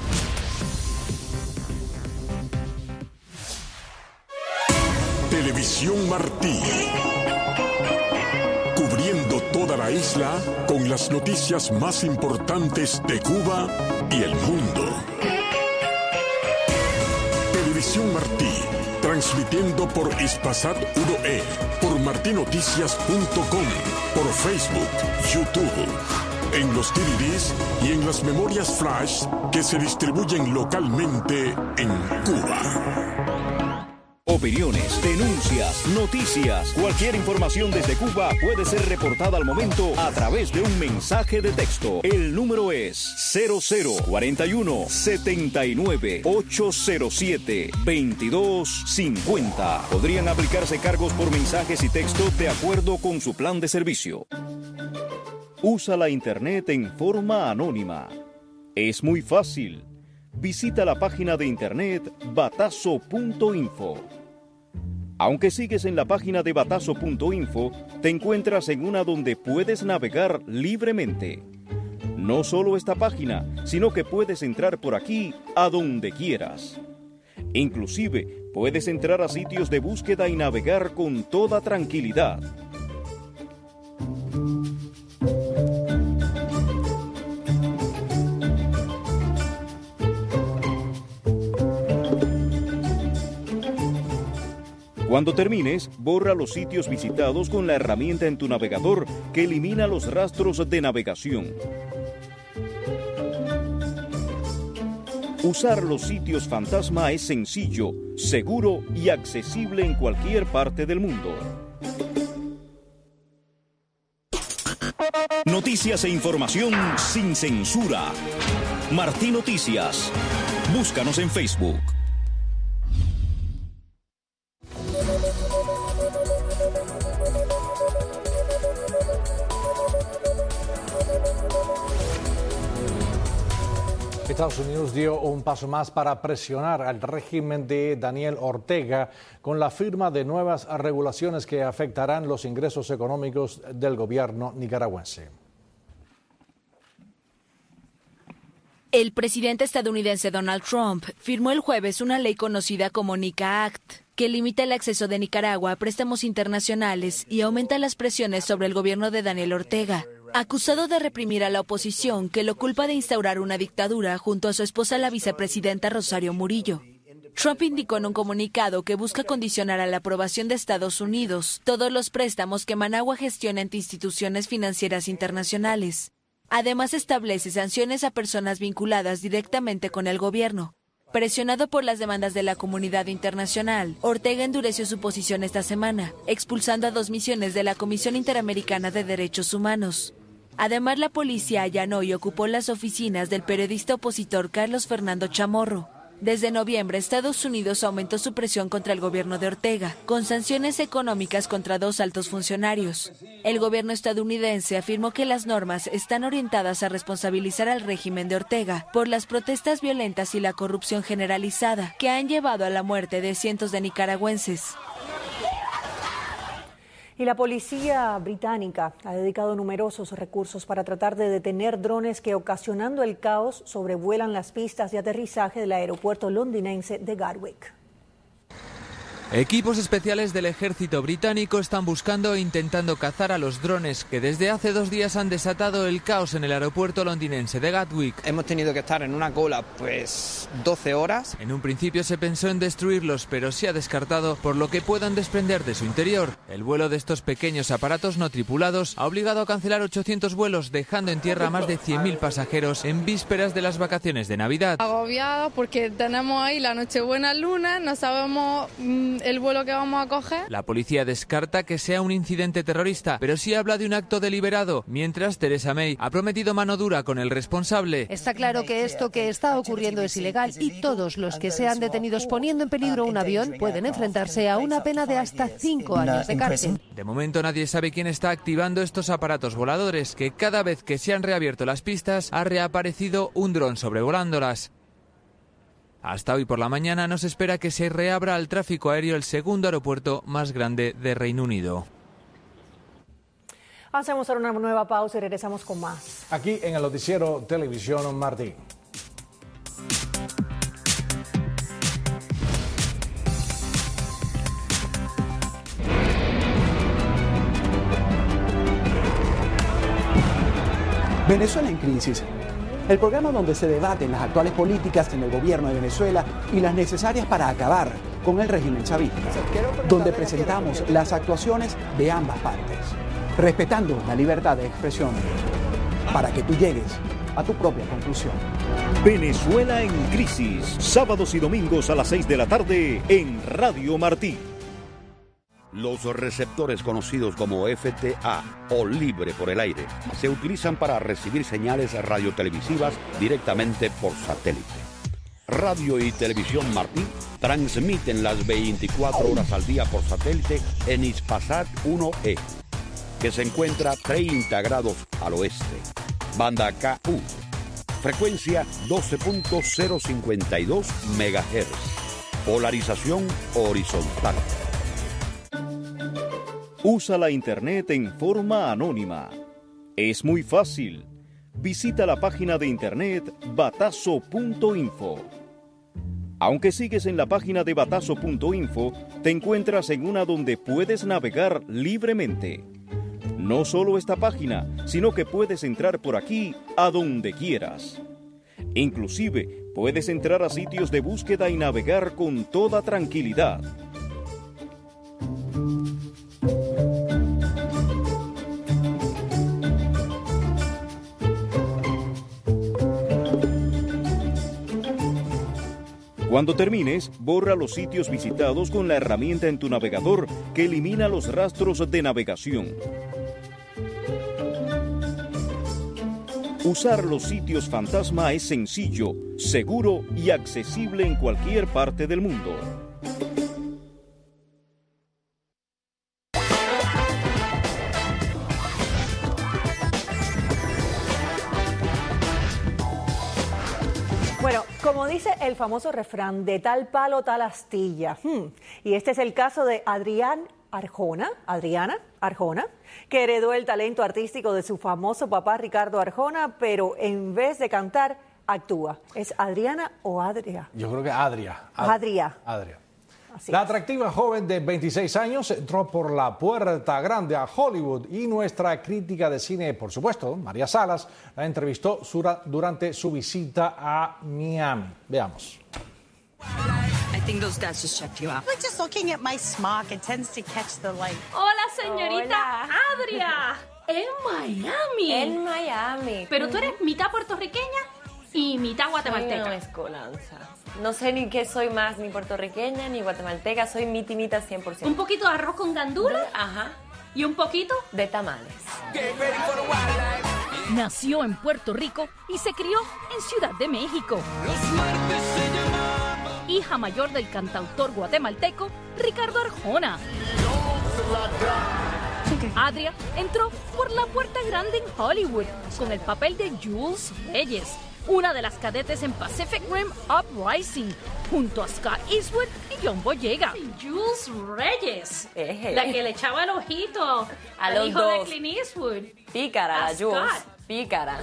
Televisión Martí. Cubriendo toda la isla con las noticias más importantes de Cuba y el mundo. Televisión Martí, transmitiendo por Hispasat uno E, por martinoticias punto com, por Facebook, YouTube, en los D V Ds y en las memorias flash que se distribuyen localmente en Cuba. Opiniones, denuncias, noticias, cualquier información desde Cuba puede ser reportada al momento a través de un mensaje de texto. El número es cero cero cuarenta y uno setenta y nueve ochocientos siete veintidós cincuenta. Podrían aplicarse cargos por mensajes y texto de acuerdo con su plan de servicio. Usa la internet en forma anónima. Es muy fácil. Visita la página de internet batazo punto info. Aunque sigues en la página de batazo punto info, te encuentras en una donde puedes navegar libremente. No solo esta página, sino que puedes entrar por aquí a donde quieras. Inclusive, puedes entrar a sitios de búsqueda y navegar con toda tranquilidad. Cuando termines, borra los sitios visitados con la herramienta en tu navegador que elimina los rastros de navegación. Usar los sitios fantasma es sencillo, seguro y accesible en cualquier parte del mundo. Noticias e información sin censura. Martí Noticias. Búscanos en Facebook. Estados Unidos dio un paso más para presionar al régimen de Daniel Ortega con la firma de nuevas regulaciones que afectarán los ingresos económicos del gobierno nicaragüense. El presidente estadounidense Donald Trump firmó el jueves una ley conocida como NICA Act, que limita el acceso de Nicaragua a préstamos internacionales y aumenta las presiones sobre el gobierno de Daniel Ortega, acusado de reprimir a la oposición, que lo culpa de instaurar una dictadura junto a su esposa, la vicepresidenta Rosario Murillo. Trump indicó en un comunicado que busca condicionar a la aprobación de Estados Unidos todos los préstamos que Managua gestiona ante instituciones financieras internacionales. Además, establece sanciones a personas vinculadas directamente con el gobierno. Presionado por las demandas de la comunidad internacional, Ortega endureció su posición esta semana, expulsando a dos misiones de la Comisión Interamericana de Derechos Humanos. Además, la policía allanó y ocupó las oficinas del periodista opositor Carlos Fernando Chamorro. Desde noviembre, Estados Unidos aumentó su presión contra el gobierno de Ortega, con sanciones económicas contra dos altos funcionarios. El gobierno estadounidense afirmó que las normas están orientadas a responsabilizar al régimen de Ortega por las protestas violentas y la corrupción generalizada que han llevado a la muerte de cientos de nicaragüenses. Y la policía británica ha dedicado numerosos recursos para tratar de detener drones que, ocasionando el caos, sobrevuelan las pistas de aterrizaje del aeropuerto londinense de Gatwick. Equipos especiales del ejército británico están buscando e intentando cazar a los drones que desde hace dos días han desatado el caos en el aeropuerto londinense de Gatwick. Hemos tenido que estar en una cola pues doce horas. En un principio se pensó en destruirlos, pero se ha descartado por lo que puedan desprender de su interior. El vuelo de estos pequeños aparatos no tripulados ha obligado a cancelar ochocientos vuelos, dejando en tierra a más de cien mil pasajeros en vísperas de las vacaciones de Navidad. Agobiado porque tenemos ahí la Nochebuena luna, no sabemos mmm, el vuelo que vamos a coger. La policía descarta que sea un incidente terrorista, pero sí habla de un acto deliberado, mientras Theresa May ha prometido mano dura con el responsable. Está claro que esto que está ocurriendo es ilegal y todos los que sean detenidos poniendo en peligro un avión pueden enfrentarse a una pena de hasta cinco años de cárcel. De momento nadie sabe quién está activando estos aparatos voladores, que cada vez que se han reabierto las pistas ha reaparecido un dron sobrevolándolas. Hasta hoy por la mañana no se espera que se reabra al tráfico aéreo el segundo aeropuerto más grande de Reino Unido. Hacemos ahora una nueva pausa y regresamos con más. Aquí en el noticiero Televisión Martí. Venezuela en crisis. El programa donde se debaten las actuales políticas en el gobierno de Venezuela y las necesarias para acabar con el régimen chavista, donde presentamos las actuaciones de ambas partes, respetando la libertad de expresión, para que tú llegues a tu propia conclusión. Venezuela en crisis, sábados y domingos a las seis de la tarde en Radio Martí. Los receptores conocidos como F T A o libre por el aire se utilizan para recibir señales radiotelevisivas directamente por satélite. Radio y Televisión Martí transmiten las veinticuatro horas al día por satélite en Hispasat uno E, que se encuentra treinta grados al oeste, banda K U, Frecuencia doce punto cero cincuenta y dos megahertz. Polarización horizontal. Usa la Internet en forma anónima. Es muy fácil. Visita la página de Internet batazo punto info. Aunque sigues en la página de batazo punto info, te encuentras en una donde puedes navegar libremente. No solo esta página, sino que puedes entrar por aquí a donde quieras. Inclusive, puedes entrar a sitios de búsqueda y navegar con toda tranquilidad. Cuando termines, borra los sitios visitados con la herramienta en tu navegador que elimina los rastros de navegación. Usar los sitios fantasma es sencillo, seguro y accesible en cualquier parte del mundo. Bueno, como dice el famoso refrán, de tal palo, tal astilla. Hmm. Y este es el caso de Adrián Arjona, Adriana Arjona, que heredó el talento artístico de su famoso papá Ricardo Arjona, pero en vez de cantar, actúa. ¿Es Adriana o Adria? Yo creo que Adria. Ad Adria. Adria. Así la atractiva joven de veintiséis años entró por la puerta grande a Hollywood y nuestra crítica de cine, por supuesto, María Salas, la entrevistó durante su visita a Miami. Veamos. I think those guys just checked you out. We're just looking at my smock. It tends to catch the light. Hola, señorita Hola. Adria. En Miami. En Miami. Pero tú eres mitad puertorriqueña y mitad guatemalteca. Soy una mezcolanza. No sé ni qué soy más, ni puertorriqueña, ni guatemalteca. Soy mitimita cien por ciento. Un poquito de arroz con gandules. Ajá. Y un poquito de tamales. Nació en Puerto Rico y se crió en Ciudad de México. Hija mayor del cantautor guatemalteco Ricardo Arjona. Adria entró por la puerta grande en Hollywood con el papel de Jules Reyes, una de las cadetes en Pacific Rim Uprising, junto a Scott Eastwood y John Boyega. Jules Reyes, Eje. la que le echaba el ojito A al los hijo dos. de Clint Eastwood. Pícara, A la Jules. Scott. Pícara.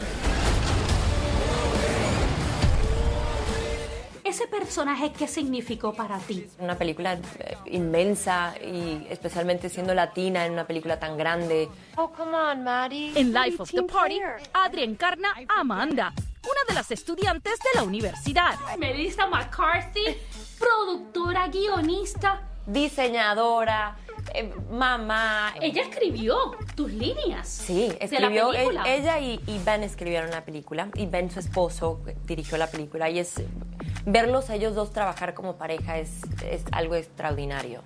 ¿Ese personaje qué significó para ti? Una película eh, inmensa y especialmente siendo latina en una película tan grande. Oh, come on, Maddie. En Life of the Party, Adria encarna a Amanda, una de las estudiantes de la universidad. Melissa McCarthy, productora, guionista, diseñadora, eh, mamá. Ella escribió tus líneas. Sí, escribió e- ella y, y Ben escribieron la película y Ben, su esposo, dirigió la película y es verlos a ellos dos trabajar como pareja es, es algo extraordinario.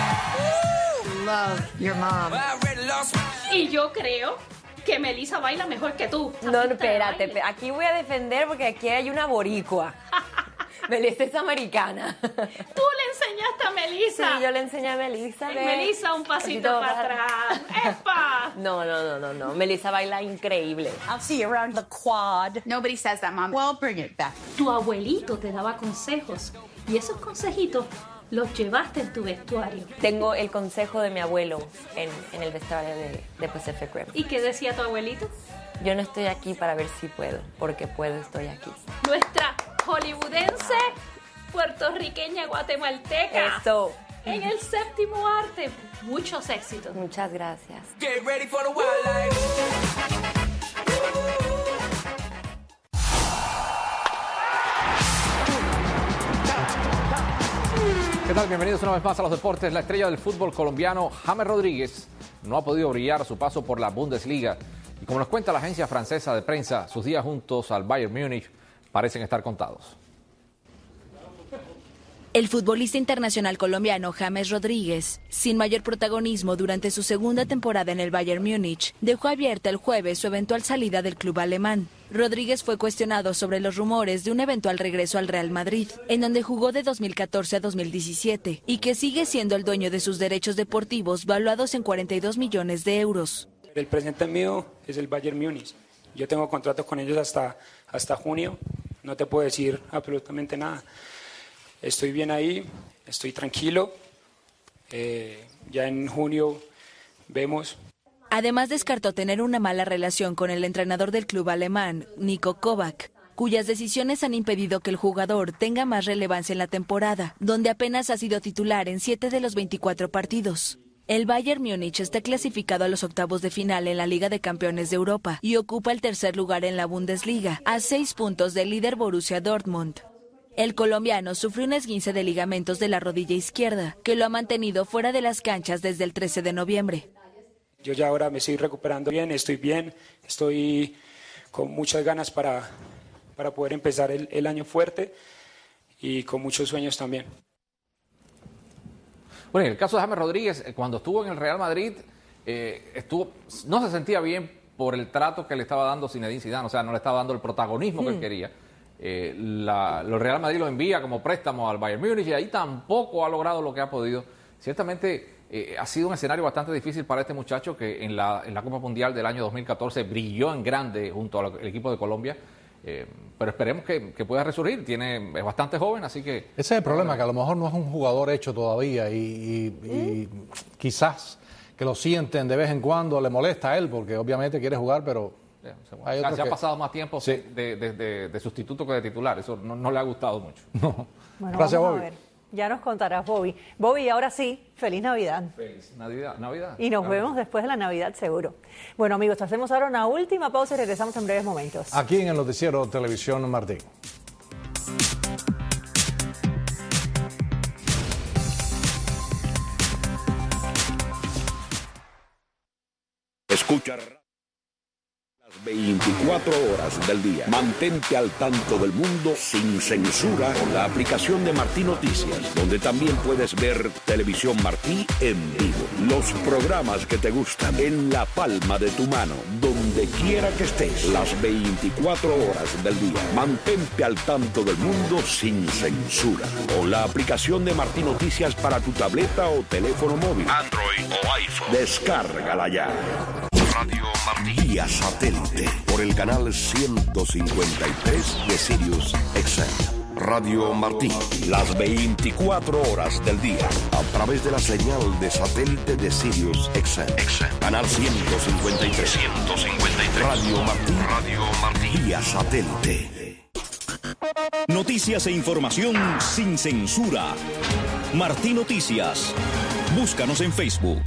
Love your mom. Y yo creo que Melissa baila mejor que tú. No, no, espérate, espérate, aquí voy a defender porque aquí hay una boricua. Melissa es americana. Tú le enseñaste a Melissa. Sí, yo le enseñé a Melissa. Ve. Melissa, un pasito para atrás. ¡Epa! No, no, no, no, no. Melissa baila increíble. I'll see you around the quad. Nobody says that, Mom. Well, bring it back. Tu abuelito te daba consejos y esos consejitos los llevaste en tu vestuario. Tengo el consejo de mi abuelo en, en el vestuario de, de Pacific Rim. ¿Y qué decía tu abuelito? Yo no estoy aquí para ver si puedo, porque puedo, estoy aquí. Nuestra hollywoodense, puertorriqueña, guatemalteca. Eso. En el séptimo arte. Muchos éxitos. Muchas gracias. Get ready for the wildlife. ¿Qué tal? Bienvenidos una vez más a los deportes. La estrella del fútbol colombiano, James Rodríguez, no ha podido brillar a su paso por la Bundesliga. Y como nos cuenta la agencia francesa de prensa, sus días juntos al Bayern Múnich parecen estar contados. El futbolista internacional colombiano James Rodríguez, sin mayor protagonismo durante su segunda temporada en el Bayern Múnich, dejó abierta el jueves su eventual salida del club alemán. Rodríguez fue cuestionado sobre los rumores de un eventual regreso al Real Madrid, en donde jugó de dos mil catorce a dos mil diecisiete, y que sigue siendo el dueño de sus derechos deportivos valuados en cuarenta y dos millones de euros. El presente mío es el Bayern Múnich Yo tengo contratos con ellos hasta, hasta junio, no te puedo decir absolutamente nada. Estoy bien ahí, estoy tranquilo, eh, ya en junio vemos. Además descartó tener una mala relación con el entrenador del club alemán, Niko Kovac, cuyas decisiones han impedido que el jugador tenga más relevancia en la temporada, donde apenas ha sido titular en siete de los veinticuatro partidos. El Bayern Múnich está clasificado a los octavos de final en la Liga de Campeones de Europa y ocupa el tercer lugar en la Bundesliga, a seis puntos del líder Borussia Dortmund. El colombiano sufrió un esguince de ligamentos de la rodilla izquierda, que lo ha mantenido fuera de las canchas desde el trece de noviembre. Yo ya ahora me estoy recuperando bien, estoy bien, estoy con muchas ganas para, para poder empezar el, el año fuerte y con muchos sueños también. Bueno, en el caso de James Rodríguez, cuando estuvo en el Real Madrid, eh, estuvo, no se sentía bien por el trato que le estaba dando Zinedine Zidane, o sea, no le estaba dando el protagonismo mm. que él quería. Eh, la, el Real Madrid lo envía como préstamo al Bayern Múnich y ahí tampoco ha logrado lo que ha podido. Ciertamente eh, ha sido un escenario bastante difícil para este muchacho que en la, en la Copa Mundial del año dos mil catorce brilló en grande junto al equipo de Colombia. Eh, pero esperemos que, que pueda resurgir. Tiene, es bastante joven, así que... Ese es el problema, que a lo mejor no es un jugador hecho todavía y, y, ¿Mm? y quizás que lo sienten de vez en cuando, le molesta a él porque obviamente quiere jugar, pero... Yeah, hay se que... ha pasado más tiempo sí. de, de, de, de sustituto que de titular. Eso no, no le ha gustado mucho. No. Bueno, gracias, vamos Bobby. A ver. Ya nos contarás, Bobby. Bobby, ahora sí, feliz Navidad. Feliz Navidad. Navidad. Y nos Navidad. vemos después de la Navidad, seguro. Bueno, amigos, hacemos ahora una última pausa y regresamos en breves momentos. Aquí en el Noticiero Televisión Martín. Escucha las veinticuatro horas del día. Mantente al tanto del mundo sin censura con la aplicación de Martí Noticias, donde también puedes ver Televisión Martí en vivo. Los programas que te gustan en la palma de tu mano, donde quiera que estés, las veinticuatro horas del día. Mantente al tanto del mundo sin censura con la aplicación de Martí Noticias para tu tableta o teléfono móvil, Android o iPhone. Descárgala ya. Radio Martí vía satélite por el canal ciento cincuenta y tres de Sirius X M. Radio Martí, las veinticuatro horas del día a través de la señal de satélite de Sirius X M. Canal ciento cincuenta y tres. ciento cincuenta y tres. Radio Martí. Radio Martí vía satélite. Noticias e información sin censura. Martí Noticias. Búscanos en Facebook.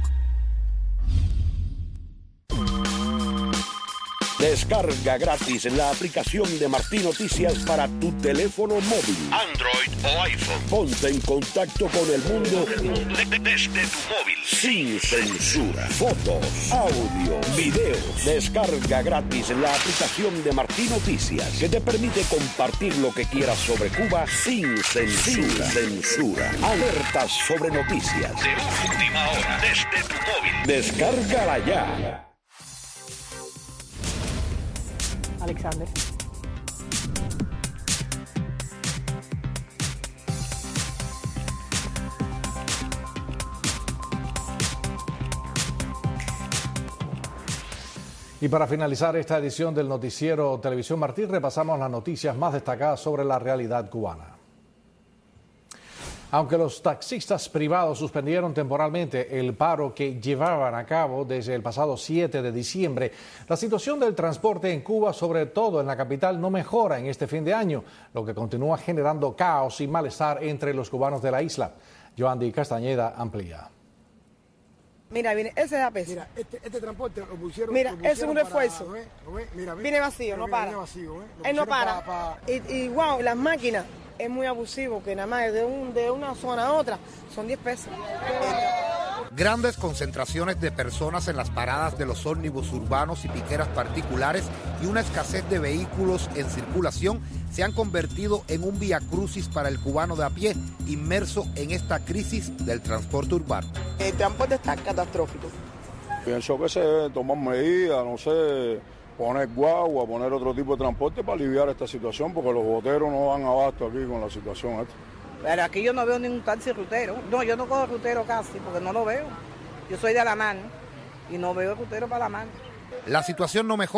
Descarga gratis la aplicación de Martí Noticias para tu teléfono móvil, Android o iPhone. Ponte en contacto con el mundo desde tu móvil, sin censura. Fotos, audio, videos. Descarga gratis la aplicación de Martí Noticias, que te permite compartir lo que quieras sobre Cuba sin censura. Sin censura. Alertas sobre noticias de última hora desde tu móvil. Descárgala ya. Alexander. Y para finalizar esta edición del Noticiero Televisión Martí, repasamos las noticias más destacadas sobre la realidad cubana. Aunque los taxistas privados suspendieron temporalmente el paro que llevaban a cabo desde el pasado siete de diciembre, la situación del transporte en Cuba, sobre todo en la capital, no mejora en este fin de año, lo que continúa generando caos y malestar entre los cubanos de la isla. Joandy Castañeda amplía. Mira, viene, ese es a peso. Mira, este, este transporte lo pusieron. Mira, lo pusieron es un para, esfuerzo. ¿lo ves? ¿Lo ves? Mira, viene vacío, no mira, para. Viene vacío, ¿eh? Él no para. para, para... Y, y wow, las máquinas es muy abusivo, que nada más de, un, de una zona a otra son diez pesos. Grandes concentraciones de personas en las paradas de los ómnibus urbanos y piqueras particulares y una escasez de vehículos en circulación se han convertido en un viacrucis para el cubano de a pie, inmerso en esta crisis del transporte urbano. El transporte está catastrófico. Pienso que se deben tomar medidas, no sé, poner guagua, poner otro tipo de transporte para aliviar esta situación, porque los boteros no dan abasto aquí con la situación esta. Pero aquí yo no veo ningún taxi rutero. No, yo no cojo rutero casi, porque no lo veo. Yo soy de La Mano y no veo rutero para La Mano. La situación no mejora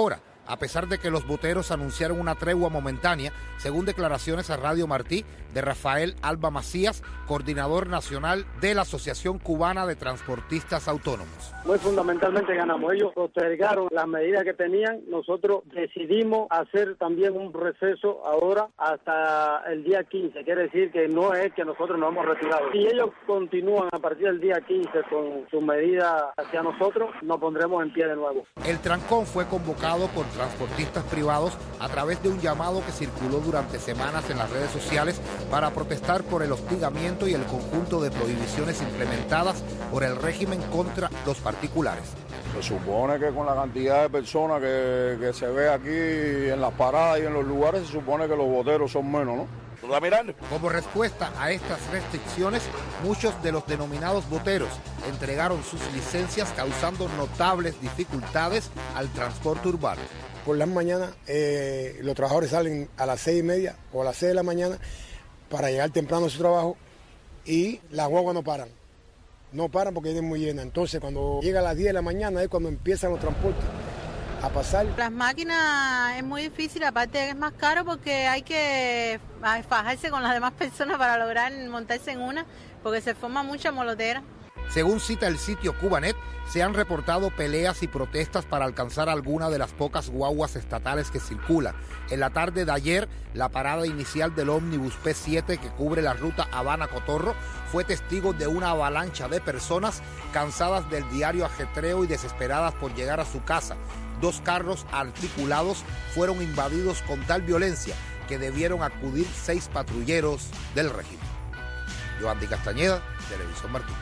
a pesar de que los boteros anunciaron una tregua momentánea, según declaraciones a Radio Martí de Rafael Alba Macías, coordinador nacional de la Asociación Cubana de Transportistas Autónomos. Muy fundamentalmente ganamos. Ellos postergaron las medidas que tenían. Nosotros decidimos hacer también un receso ahora hasta el día quince. Quiere decir que no es que nosotros nos hemos retirado. Si ellos continúan a partir del día quince con sus medidas hacia nosotros, nos pondremos en pie de nuevo. El trancón fue convocado por transportistas privados a través de un llamado que circuló durante semanas en las redes sociales para protestar por el hostigamiento y el conjunto de prohibiciones implementadas por el régimen contra los particulares. Se supone que con la cantidad de personas que, que se ve aquí en las paradas y en los lugares, se supone que los boteros son menos, ¿no? Como respuesta a estas restricciones, muchos de los denominados boteros entregaron sus licencias, causando notables dificultades al transporte urbano. Por las mañanas eh, los trabajadores salen a las seis y media o a las seis de la mañana para llegar temprano a su trabajo y las guaguas no paran. No paran porque vienen muy llenas. Entonces cuando llega a las diez de la mañana es cuando empiezan los transportes a pasar. Las máquinas es muy difícil, aparte de que es más caro porque hay que fajarse con las demás personas para lograr montarse en una, porque se forma mucha molotera. Según cita el sitio Cubanet, se han reportado peleas y protestas para alcanzar alguna de las pocas guaguas estatales que circulan. En la tarde de ayer, la parada inicial del ómnibus P siete que cubre la ruta Habana-Cotorro fue testigo de una avalancha de personas cansadas del diario ajetreo y desesperadas por llegar a su casa. Dos carros articulados fueron invadidos con tal violencia que debieron acudir seis patrulleros del régimen. Yoandy Castañeda, Televisión Martín.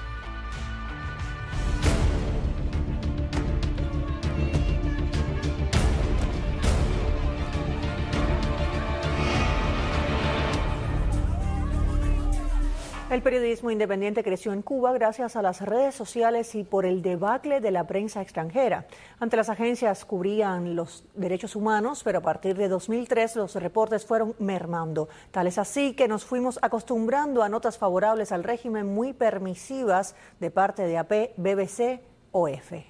El periodismo independiente creció en Cuba gracias a las redes sociales y por el debacle de la prensa extranjera. Ante las agencias cubrían los derechos humanos, pero a partir de dos mil tres los reportes fueron mermando. Tal es así que nos fuimos acostumbrando a notas favorables al régimen muy permisivas de parte de A P, B B C o E F E.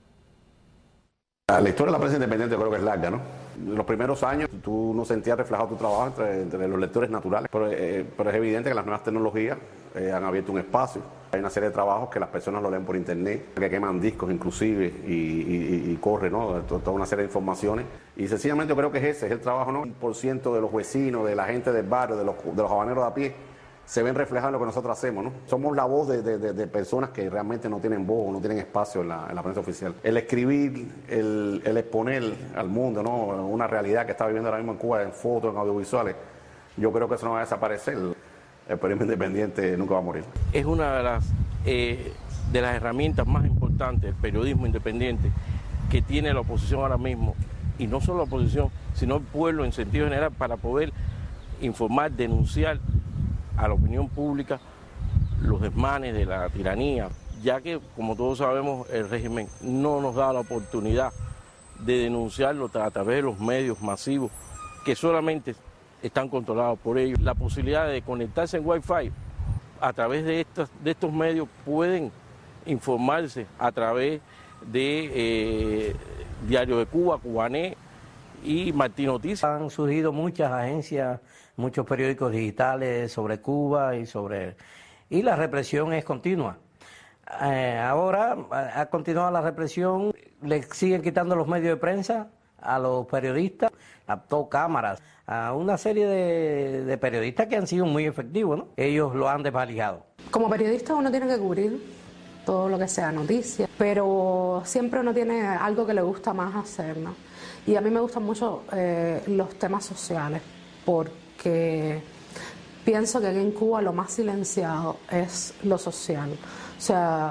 La historia de la prensa independiente creo que es larga, ¿no? En los primeros años tú no sentías reflejado tu trabajo entre, entre los lectores naturales, pero, eh, pero es evidente que las nuevas tecnologías eh, han abierto un espacio. Hay una serie de trabajos que las personas lo leen por internet, que queman discos inclusive y, y, y corre, ¿no? Toda una serie de informaciones. Y sencillamente yo creo que es ese, es el trabajo, ¿no? Un por ciento de los vecinos, de la gente del barrio, de los, de los habaneros de a pie, se ven reflejados en lo que nosotros hacemos, ¿no? Somos la voz de, de, de personas que realmente no tienen voz, no tienen espacio en la, en la prensa oficial. El escribir, el, el exponer al mundo, ¿no? Una realidad que está viviendo ahora mismo en Cuba, en fotos, en audiovisuales, yo creo que eso no va a desaparecer. El periodismo independiente nunca va a morir. Es una de las, eh, de las herramientas más importantes del periodismo independiente que tiene la oposición ahora mismo, y no solo la oposición, sino el pueblo en sentido general, para poder informar, denunciar a la opinión pública los desmanes de la tiranía, ya que, como todos sabemos, el régimen no nos da la oportunidad de denunciarlo a través de los medios masivos que solamente están controlados por ellos. La posibilidad de conectarse en Wi-Fi a través de, estas, de estos medios pueden informarse a través de eh, Diario de Cuba, Cubanet y Martín Noticias. Han surgido muchas agencias, muchos periódicos digitales sobre Cuba y sobre y la represión es continua. Eh, ahora ha continuado la represión, le siguen quitando los medios de prensa a los periodistas, a todo cámaras, a una serie de, de periodistas que han sido muy efectivos, ¿no? Ellos lo han desvalijado. Como periodista uno tiene que cubrir todo lo que sea noticia, pero siempre uno tiene algo que le gusta más hacer, ¿no? Y a mí me gustan mucho eh, los temas sociales, porque pienso que aquí en Cuba lo más silenciado es lo social. O sea,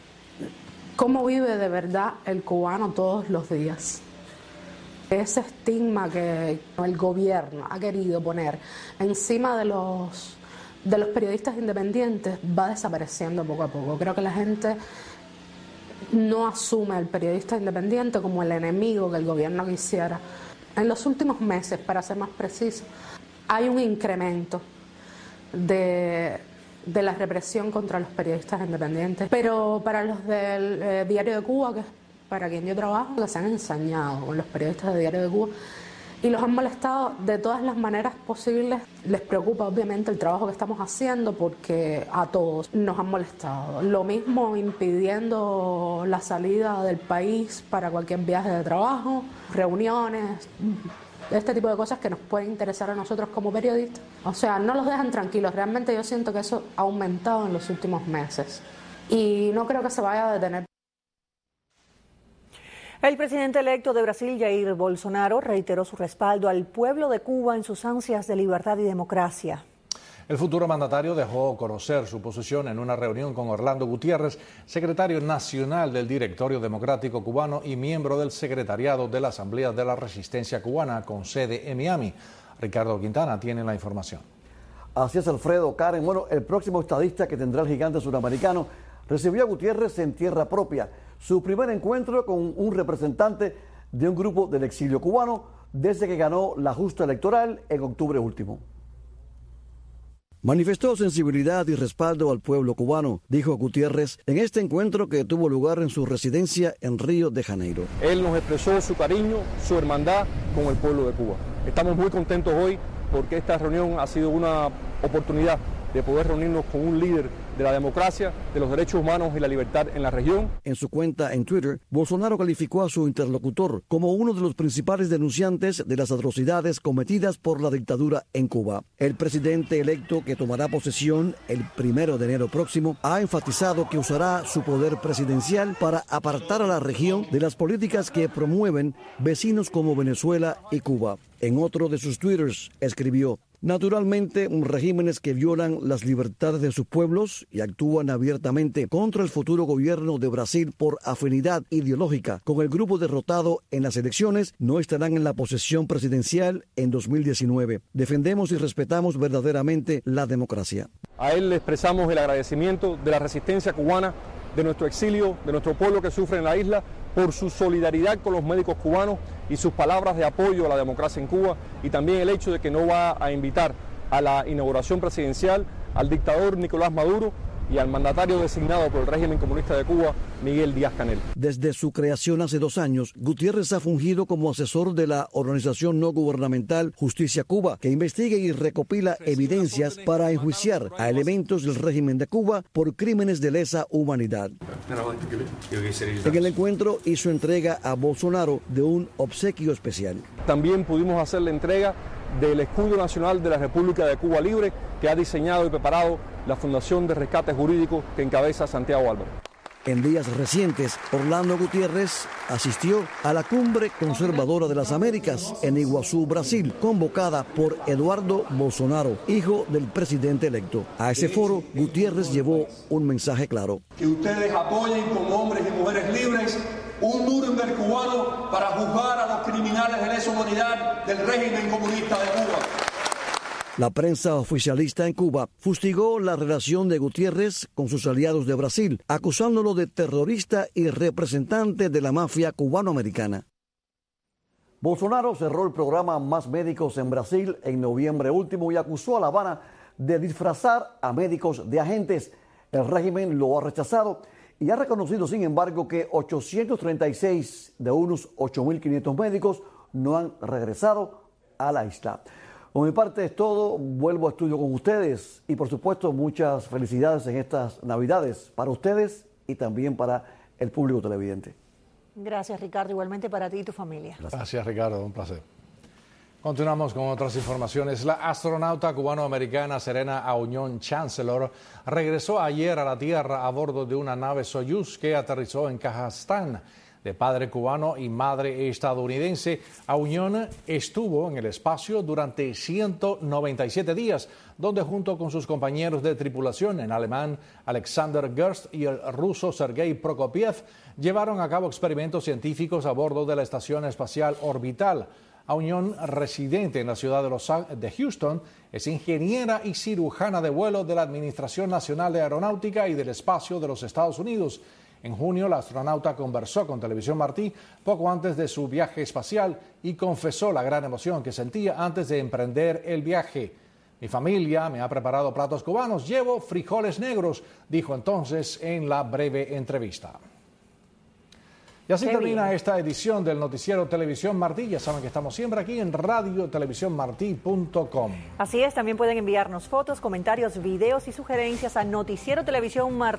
cómo vive de verdad el cubano todos los días. Ese estigma que el gobierno ha querido poner encima de los, de los periodistas independientes va desapareciendo poco a poco. Creo que la gente no asume al periodista independiente como el enemigo que el gobierno quisiera. En los últimos meses, para ser más preciso, hay un incremento de, de la represión contra los periodistas independientes. Pero para los del eh, Diario de Cuba, que es para quien yo trabajo, que se han ensañado con los periodistas de Diario de Cuba y los han molestado de todas las maneras posibles. Les preocupa obviamente el trabajo que estamos haciendo porque a todos nos han molestado. Lo mismo impidiendo la salida del país para cualquier viaje de trabajo, reuniones, este tipo de cosas que nos pueden interesar a nosotros como periodistas. O sea, no los dejan tranquilos. Realmente yo siento que eso ha aumentado en los últimos meses y no creo que se vaya a detener. El presidente electo de Brasil, Jair Bolsonaro, reiteró su respaldo al pueblo de Cuba en sus ansias de libertad y democracia. El futuro mandatario dejó conocer su posición en una reunión con Orlando Gutiérrez, secretario nacional del Directorio Democrático Cubano y miembro del secretariado de la Asamblea de la Resistencia Cubana con sede en Miami. Ricardo Quintana tiene la información. Así es, Alfredo, Karen. Bueno, el próximo estadista que tendrá el gigante suramericano recibió a Gutiérrez en tierra propia. Su primer encuentro con un representante de un grupo del exilio cubano desde que ganó la justa electoral en octubre último. Manifestó sensibilidad y respaldo al pueblo cubano, dijo Gutiérrez en este encuentro que tuvo lugar en su residencia en Río de Janeiro. Él nos expresó su cariño, su hermandad con el pueblo de Cuba. Estamos muy contentos hoy porque esta reunión ha sido una oportunidad de poder reunirnos con un líder de la democracia, de los derechos humanos y la libertad en la región. En su cuenta en Twitter, Bolsonaro calificó a su interlocutor como uno de los principales denunciantes de las atrocidades cometidas por la dictadura en Cuba. El presidente electo, que tomará posesión el primero de enero próximo, ha enfatizado que usará su poder presidencial para apartar a la región de las políticas que promueven vecinos como Venezuela y Cuba. En otro de sus twitters escribió: naturalmente, regímenes que violan las libertades de sus pueblos y actúan abiertamente contra el futuro gobierno de Brasil por afinidad ideológica con el grupo derrotado en las elecciones no estarán en la posesión presidencial en dos mil diecinueve. Defendemos y respetamos verdaderamente la democracia. A él le expresamos el agradecimiento de la resistencia cubana, de nuestro exilio, de nuestro pueblo que sufre en la isla, por su solidaridad con los médicos cubanos y sus palabras de apoyo a la democracia en Cuba, y también el hecho de que no va a invitar a la inauguración presidencial al dictador Nicolás Maduro y al mandatario designado por el régimen comunista de Cuba, Miguel Díaz-Canel. Desde su creación hace dos años, Gutiérrez ha fungido como asesor de la organización no gubernamental Justicia Cuba, que investiga y recopila evidencias para enjuiciar a elementos del régimen de Cuba por crímenes de lesa humanidad. En el encuentro hizo entrega a Bolsonaro de un obsequio especial. También pudimos hacer la entrega del escudo nacional de la República de Cuba Libre, que ha diseñado y preparado la Fundación de Rescate Jurídico que encabeza Santiago Álvaro. En días recientes, Orlando Gutiérrez asistió a la Cumbre Conservadora de las Américas en Iguazú, Brasil, convocada por Eduardo Bolsonaro, hijo del presidente electo. A ese foro, Gutiérrez llevó un mensaje claro. Que ustedes apoyen como hombres y mujeres libres un Nuremberg cubano para juzgar a los criminales de lesa humanidad del régimen comunista de Cuba. La prensa oficialista en Cuba fustigó la relación de Gutiérrez con sus aliados de Brasil, acusándolo de terrorista y representante de la mafia cubanoamericana. Bolsonaro cerró el programa Más Médicos en Brasil en noviembre último y acusó a La Habana de disfrazar a médicos de agentes. El régimen lo ha rechazado y ha reconocido, sin embargo, que ochocientos treinta y seis de unos ocho mil quinientos médicos no han regresado a la isla. Por mi parte es todo, vuelvo a estudio con ustedes y por supuesto muchas felicidades en estas Navidades para ustedes y también para el público televidente. Gracias, Ricardo, igualmente para ti y tu familia. Gracias, Gracias Ricardo, un placer. Continuamos con otras informaciones. La astronauta cubanoamericana Serena Auñón Chancellor regresó ayer a la Tierra a bordo de una nave Soyuz que aterrizó en Kazajstán. De padre cubano y madre estadounidense, Auñón estuvo en el espacio durante ciento noventa y siete días, donde junto con sus compañeros de tripulación, el alemán Alexander Gerst y el ruso Sergei Prokopiev, llevaron a cabo experimentos científicos a bordo de la Estación Espacial Orbital. Auñón, residente en la ciudad de, Los, de Houston, es ingeniera y cirujana de vuelo de la Administración Nacional de Aeronáutica y del Espacio de los Estados Unidos. En junio, la astronauta conversó con Televisión Martí poco antes de su viaje espacial y confesó la gran emoción que sentía antes de emprender el viaje. Mi familia me ha preparado platos cubanos, llevo frijoles negros, dijo entonces en la breve entrevista. Y así Qué termina bien. esta edición del Noticiero Televisión Martí. Ya saben que estamos siempre aquí en radio televisión martí punto com. Así es, también pueden enviarnos fotos, comentarios, videos y sugerencias a Noticiero Televisión Martí